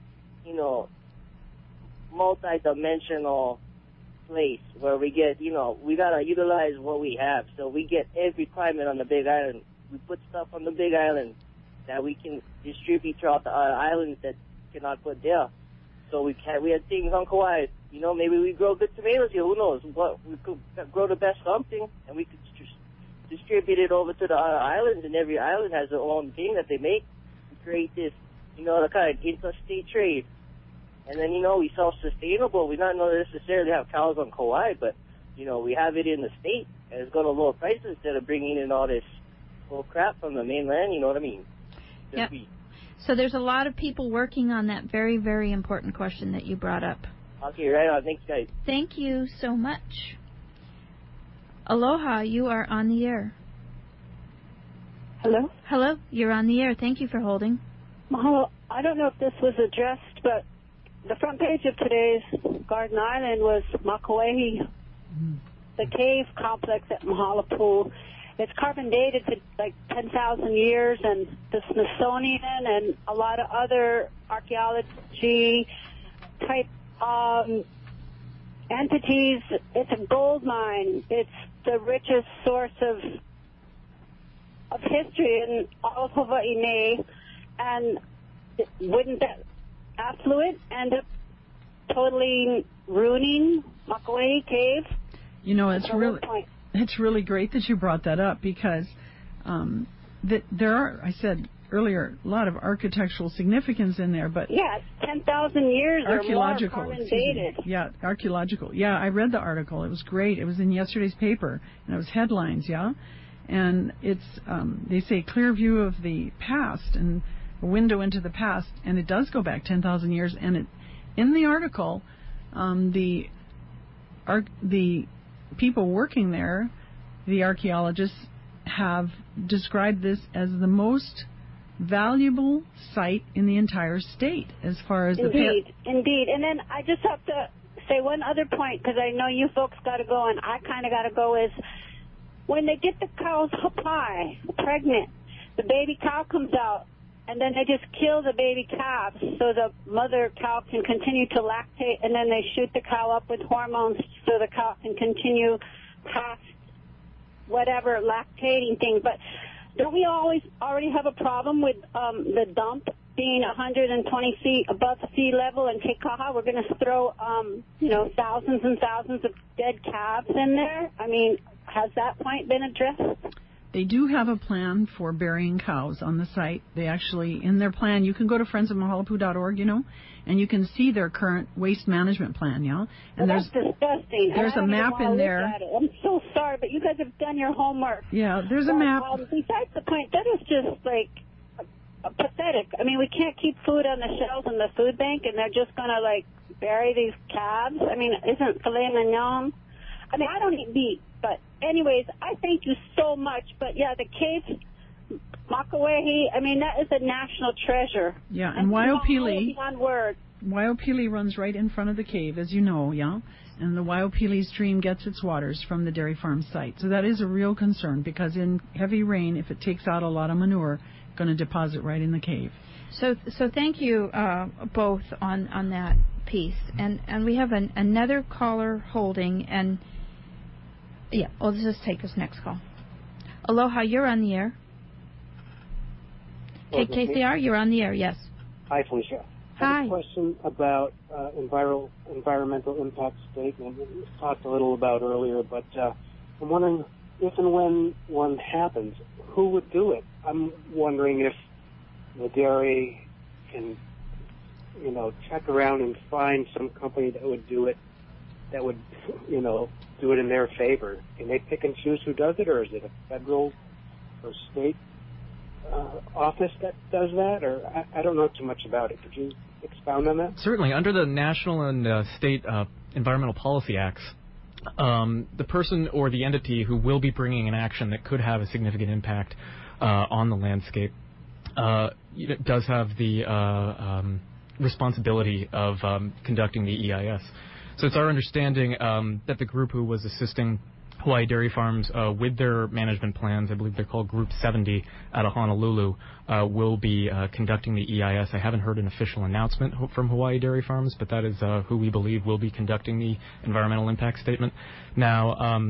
multi-dimensional place where we get, we got to utilize what we have. So we get every climate on the Big Island. We put stuff on the Big Island that we can distribute throughout the islands that cannot put there. So we had things on Kauai. Maybe we grow good tomatoes here. Who knows? We could grow the best something, and we could distribute it over to the other islands, and every island has their own thing that they make. We create this, the kind of interstate trade. And then, we self-sustainable. We not necessarily have cows on Kauai, but, we have it in the state, and it's going to lower prices instead of bringing in all this bull crap from the mainland, you know what I mean? Yep. So there's a lot of people working on that very, very important question that you brought up. Okay, right on. Thanks, guys. Thank you so much. Aloha, you are on the air. Hello? Hello, you're on the air. Thank you for holding. Mahalo. I don't know if this was addressed, but the front page of today's Garden Island was Makuahi, the cave complex at Mahalapu. It's carbon dated to like 10,000 years, and the Smithsonian and a lot of other archaeology type entities. It's a gold mine. It's the richest source of history in all of Hawaii. And wouldn't that affluent end up totally ruining Makuahi Cave? It's really great that you brought that up, because there are, I said earlier, a lot of architectural significance in there, but yeah, 10,000 years or more carbon dated. Yeah, archaeological. Yeah, I read the article. It was great. It was in yesterday's paper, and it was headlines. Yeah, and it's they say clear view of the past and a window into the past, and it does go back 10,000 years. And in the article, the people working there, the archaeologists, have described this as the most valuable site in the entire state as far as Indeed. And then I just have to say one other point, because I know you folks got to go and I kind of got to go, is when they get the cows hapai, pregnant, the baby cow comes out, and then they just kill the baby calves so the mother cow can continue to lactate, and then they shoot the cow up with hormones so the cow can continue past whatever lactating thing. But don't we already have a problem with the dump being 120 feet above sea level in Kekaha? We're going to throw, thousands and thousands of dead calves in there. I mean, has that point been addressed? They do have a plan for burying cows on the site. They actually, in their plan, you can go to friendsofmahalapu.org, and you can see their current waste management plan, And that's disgusting. There's a map in there. I'm so sorry, but you guys have done your homework. Yeah, there's a map. Besides the point, that is just pathetic. I mean, we can't keep food on the shelves in the food bank, and they're just going to bury these calves. I mean, isn't filet mignon? I mean, I don't eat meat, but anyways, I thank you so much. But yeah, the cave Makawehi, I mean, that is a national treasure. Yeah, and Waiopili, One word. Waiopili runs right in front of the cave, as you know, yeah? And the Waiopili stream gets its waters from the dairy farm site. So that is a real concern, because in heavy rain, if it takes out a lot of manure, it's going to deposit right in the cave. So thank you both on that piece. And we have another caller holding, and yeah, let's just take this next call. Aloha, you're on the air. KKCR, you're on the air, yes. Hi, Felicia. Hi. I have a question about environmental impact statement. We talked a little about earlier, but I'm wondering if and when one happens, who would do it? I'm wondering if the dairy can, check around and find some company that would do it, that would, do it in their favor. Can they pick and choose who does it, or is it a federal or state office that does that? Or I don't know too much about it. Could you expound on that? Certainly. Under the national and state environmental policy acts, the person or the entity who will be bringing an action that could have a significant impact on the landscape does have the responsibility of conducting the EIS. So it's our understanding that the group who was assisting Hawaii Dairy Farms with their management plans, I believe they're called Group 70 out of Honolulu, will be conducting the EIS. I haven't heard an official announcement from Hawaii Dairy Farms, but that is who we believe will be conducting the environmental impact statement. Now,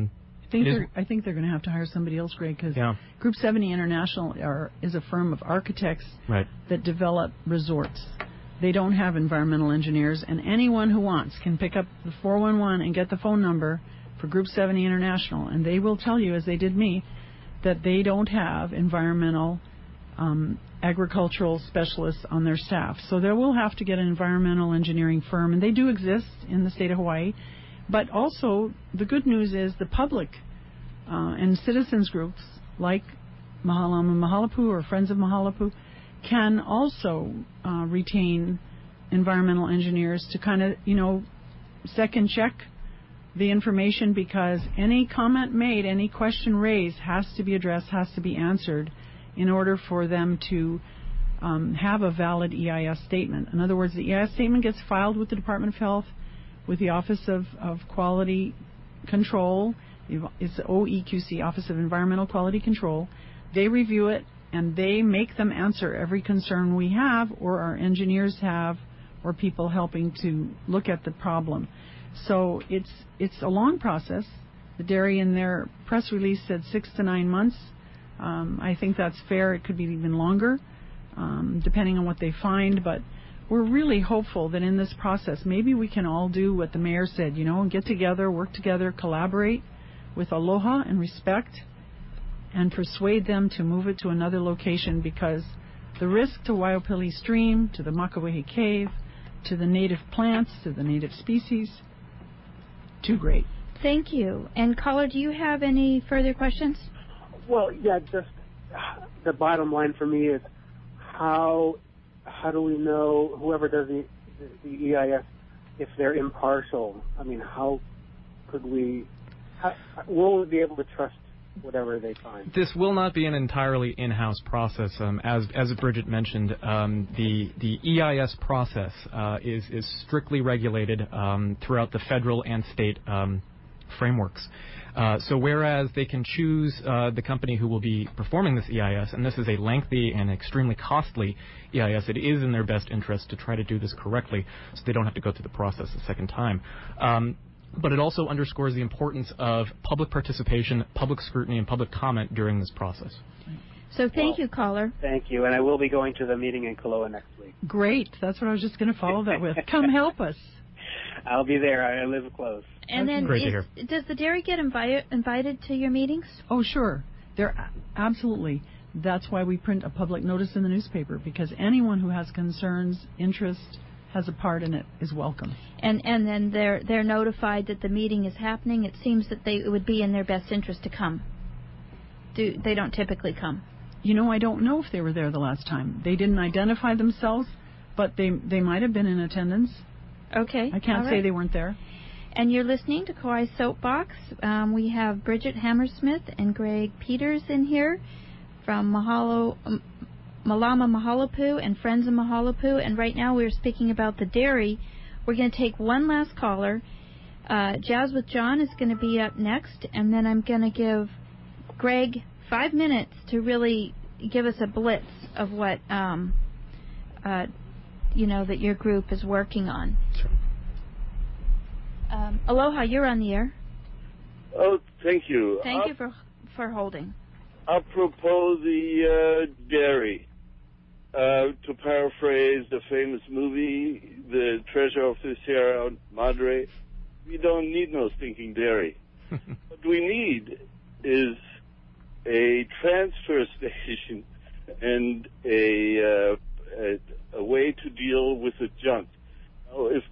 I think they're going to have to hire somebody else, Greg, because Group 70 International is a firm of architects that develop resorts. They don't have environmental engineers, and anyone who wants can pick up the 411 and get the phone number for Group 70 International, and they will tell you, as they did me, that they don't have environmental agricultural specialists on their staff. So they will have to get an environmental engineering firm, and they do exist in the state of Hawaii. But also, the good news is the public and citizens groups like Mahalama Mahalapu or Friends of Mahalapu can also retain environmental engineers to kind of, second check the information, because any comment made, any question raised has to be addressed, has to be answered in order for them to have a valid EIS statement. In other words, the EIS statement gets filed with the Department of Health, with the Office of Quality Control. It's the OEQC, Office of Environmental Quality Control. They review it, and they make them answer every concern we have, or our engineers have, or people helping to look at the problem. So it's a long process. The dairy in their press release said 6 to 9 months. I think that's fair. It could be even longer, depending on what they find. But we're really hopeful that in this process, maybe we can all do what the mayor said, and get together, work together, collaborate with aloha and respect, and persuade them to move it to another location, because the risk to Waiopili Stream, to the Makawehi Cave, to the native plants, to the native species, too great. Thank you. And caller, do you have any further questions? Well, yeah, just the bottom line for me is how do we know, whoever does the EIS, if they're impartial? I mean, how could will we be able to trust whatever they find? This will not be an entirely in-house process. As Bridget mentioned, the EIS process is strictly regulated throughout the federal and state frameworks. So whereas they can choose the company who will be performing this EIS, and this is a lengthy and extremely costly EIS, it is in their best interest to try to do this correctly so they don't have to go through the process a second time. But it also underscores the importance of public participation, public scrutiny, and public comment during this process. So thank you, caller. Thank you, and I will be going to the meeting in Kaloa next week. Great. That's what I was just going to follow that with. Come help us. I'll be there. I live close. And then, great to hear. Does the dairy get invited to your meetings? Oh, sure. Absolutely. That's why we print a public notice in the newspaper, because anyone who has concerns, interest, has a part in it is welcome. And then they're notified that the meeting is happening. It seems that it would be in their best interest to come. They don't typically come. I don't know if they were there the last time. They didn't identify themselves, but they might have been in attendance. Okay. I can't say they weren't there. And you're listening to Kauai's Soapbox. We have Bridget Hammersmith and Greg Peters in here from Malama Mahaulepu and Friends of Mahaulepu. And right now we're speaking about the dairy. We're going to take one last caller. Jazz with John is going to be up next, and then I'm going to give Greg 5 minutes to really give us a blitz of what that your group is working on. Sure. Aloha, you're on the air. Oh, thank you. Thank you for holding. Apropos the dairy, to paraphrase the famous movie, The Treasure of the Sierra Madre, we don't need no stinking dairy. What we need is a transfer station and a way to deal with the junk. Now, if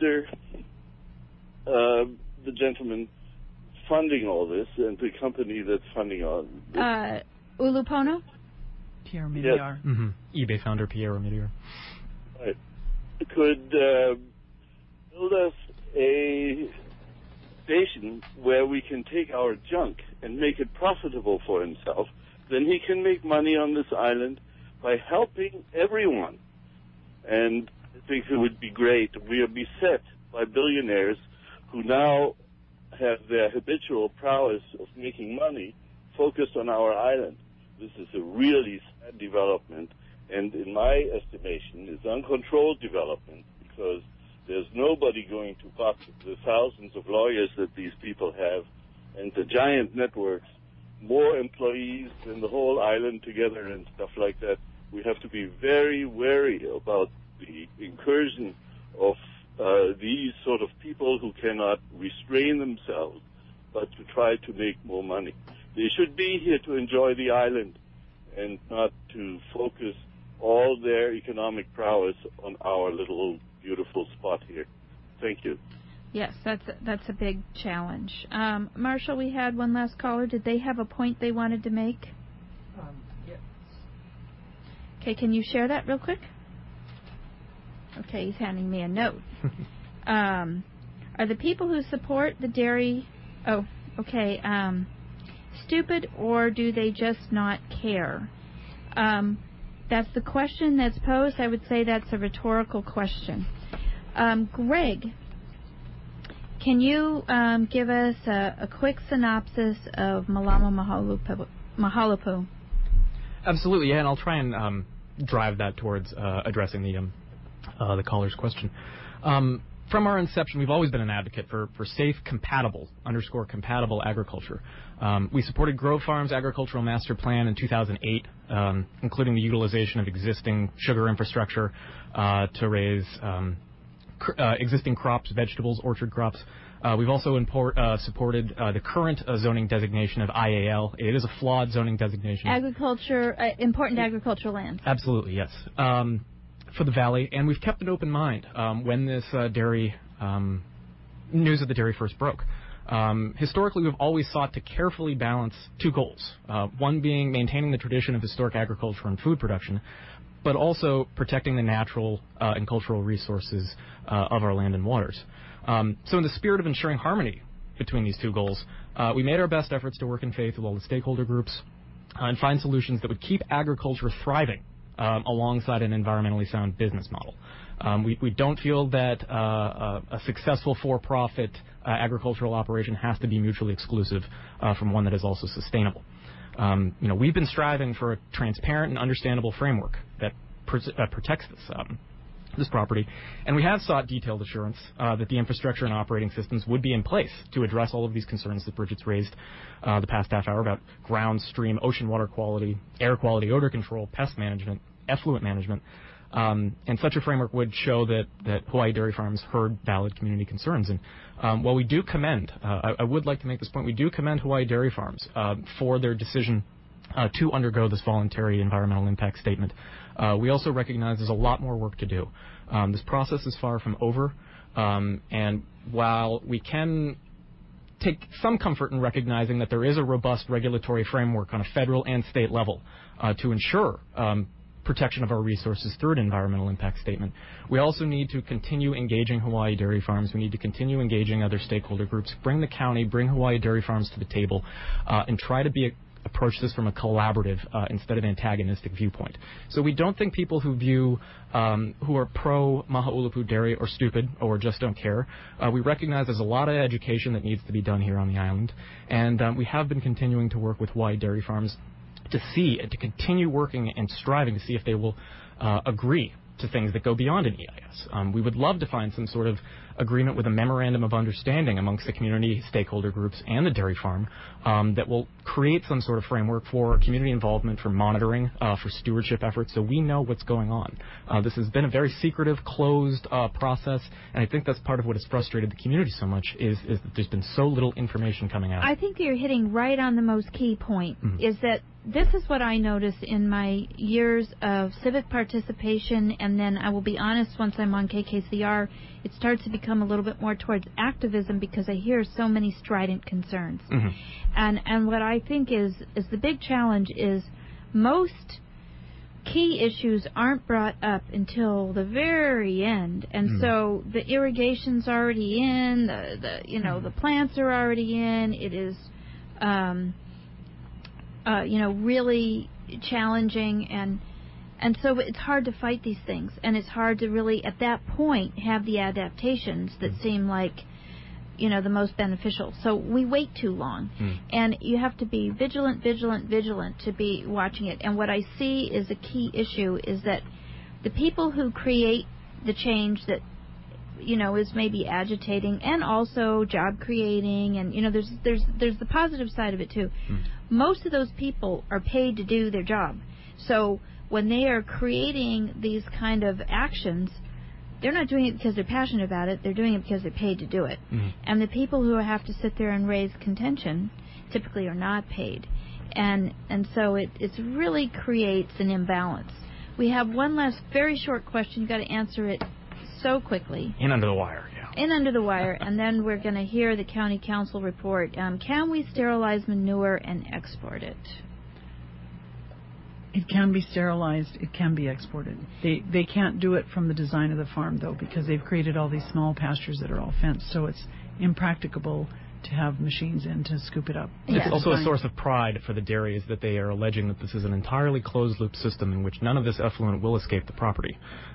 the gentleman funding all this and the company that's funding all this, Ulupono? Pierre Midyar. Yes. eBay founder Pierre Midyar. Right. Could build us a station where we can take our junk and make it profitable for himself. Then he can make money on this island by helping everyone. And I think it would be great. We are beset by billionaires who now have their habitual prowess of making money focused on our island. This is a really sad development, and in my estimation, it's uncontrolled development, because there's nobody going to buck the thousands of lawyers that these people have and the giant networks, more employees than the whole island together and stuff like that. We have to be very wary about the incursion of these sort of people who cannot restrain themselves but to try to make more money. They should be here to enjoy the island and not to focus all their economic prowess on our little beautiful spot here. Thank you. Yes, that's a big challenge. Marshall, we had one last caller. Did they have a point they wanted to make? Yes. Okay, can you share that real quick? Okay, he's handing me a note. Are the people who support the dairy... Oh, okay. Stupid, or do they just not care? That's the question that's posed. I would say that's a rhetorical question. Greg, can you give us a quick synopsis of Malama Mahaulepu? Absolutely, yeah, and I'll try and drive that towards addressing the caller's question. From our inception, we've always been an advocate for safe, compatible agriculture. We supported Grove Farm's agricultural master plan in 2008, including the utilization of existing sugar infrastructure to raise existing crops, vegetables, orchard crops. We've also supported the current zoning designation of IAL. It is a flawed zoning designation. Agriculture, important agricultural land. Absolutely, yes. For the valley, and we've kept an open mind when this dairy news of the dairy first broke. Historically, we've always sought to carefully balance two goals, one being maintaining the tradition of historic agriculture and food production, but also protecting the natural and cultural resources of our land and waters. So in the spirit of ensuring harmony between these two goals, we made our best efforts to work in faith with all the stakeholder groups and find solutions that would keep agriculture thriving alongside an environmentally sound business model. We don't feel that a successful for-profit agricultural operation has to be mutually exclusive from one that is also sustainable. We've been striving for a transparent and understandable framework that protects this property, and we have sought detailed assurance that the infrastructure and operating systems would be in place to address all of these concerns that Bridget's raised the past half hour about ground, stream, ocean water quality, air quality, odor control, pest management, effluent management. And such a framework would show that Hawaii Dairy Farms heard valid community concerns. And while we do commend, I would like to make this point, we do commend Hawaii Dairy Farms for their decision to undergo this voluntary environmental impact statement. We also recognize there's a lot more work to do. This process is far from over, and while we can take some comfort in recognizing that there is a robust regulatory framework on a federal and state level to ensure protection of our resources through an environmental impact statement, we also need to continue engaging Hawaii Dairy Farms. We need to continue engaging other stakeholder groups, bring the county, bring Hawaii Dairy Farms to the table, and try to be a approach this from a collaborative instead of antagonistic viewpoint. So we don't think people who view who are pro Mahaulupu dairy are stupid or just don't care. We recognize there's a lot of education that needs to be done here on the island, and we have been continuing to work with Hawaii Dairy Farms to continue working and striving to see if they will agree to things that go beyond an EIS. We would love to find some sort of agreement with a memorandum of understanding amongst the community stakeholder groups and the dairy farm that will create some sort of framework for community involvement, for monitoring, for stewardship efforts, so we know what's going on. This has been a very secretive, closed process, and I think that's part of what has frustrated the community so much is that there's been so little information coming out. I think you're hitting right on the most key point, is that this is what I notice in my years of civic participation, and then I will be honest, once I'm on KKCR, it starts to become a little bit more towards activism because I hear so many strident concerns. And what I think is the big challenge is most key issues aren't brought up until the very end, and so the irrigation's already in, the plants are already in. It is really challenging, and so it's hard to fight these things, and it's hard to really, at that point, have the adaptations that seem like, the most beneficial. So we wait too long, and you have to be vigilant to be watching it. And what I see is a key issue is that the people who create the change that, is maybe agitating and also job creating, and, there's the positive side of it too. Most of those people are paid to do their job. So when they are creating these kind of actions, they're not doing it because they're passionate about it. They're doing it because they're paid to do it. And the people who have to sit there and raise contention typically are not paid. And so it really creates an imbalance. We have one last very short question. You've got to answer it so quickly. In under the wire, yeah. In under the wire, and then we're going to hear the county council report. Can we sterilize manure and export it? It can be sterilized. It can be exported. They can't do it from the design of the farm, though, because they've created all these small pastures that are all fenced, so it's impracticable to have machines in to scoop it up. It's also a source of pride for the dairies that they are alleging that this is an entirely closed-loop system in which none of this effluent will escape the property.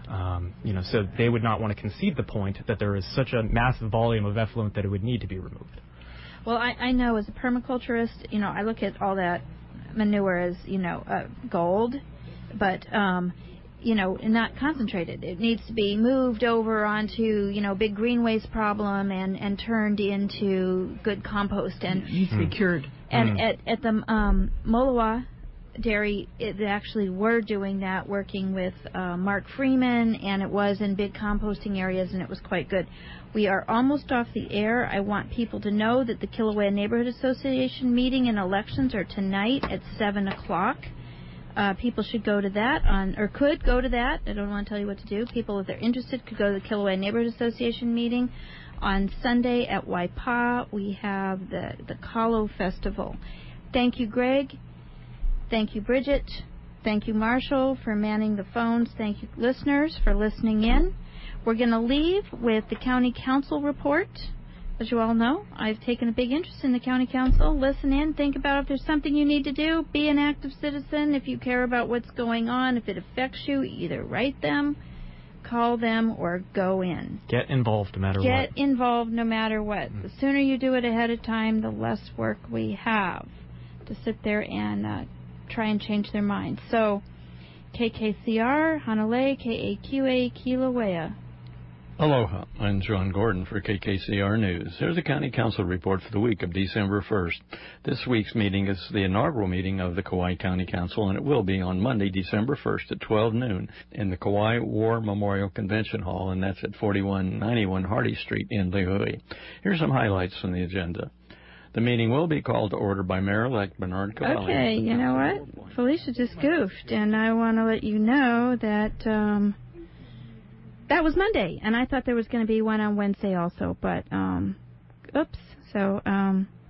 So they would not want to concede the point that there is such a massive volume of effluent that it would need to be removed. Well, I know as a permaculturist, I look at all that manure as, gold, but, not concentrated. It needs to be moved over onto, big green waste problem and turned into good compost. And it needs to be cured. And at the Molowa Dairy, they actually were doing that, working with Mark Freeman, and it was in big composting areas, and it was quite good. We are almost off the air. I want people to know that the Kilauea Neighborhood Association meeting and elections are tonight at 7 o'clock. People should go to that, could go to that. I don't want to tell you what to do. People, if they're interested, could go to the Kilauea Neighborhood Association meeting. On Sunday at Waipa, we have the Kalo Festival. Thank you, Greg. Thank you, Bridget. Thank you, Marshall, for manning the phones. Thank you, listeners, for listening in. We're going to leave with the County Council report. As you all know, I've taken a big interest in the County Council. Listen in. Think about if there's something you need to do. Be an active citizen. If you care about what's going on, if it affects you, either write them, call them, or go in. Get involved no matter what. Get involved no matter what. The sooner you do it ahead of time, the less work we have to sit there and try and change their minds. So, KKCR, Hanalei, KAQA, Kilauea. Aloha, I'm John Gordon for KKCR News. Here's a County Council report for the week of December 1st. This week's meeting is the inaugural meeting of the Kauai County Council, and it will be on Monday, December 1st at 12 noon in the Kauai War Memorial Convention Hall, and that's at 4191 Hardy Street in Lihue. Here's some highlights from the agenda. The meeting will be called to order by Mayor-elect Bernard Cavalli. Okay, you know what? Felicia just goofed, and I want to let you know that that was Monday, and I thought there was going to be one on Wednesday also, but oops. So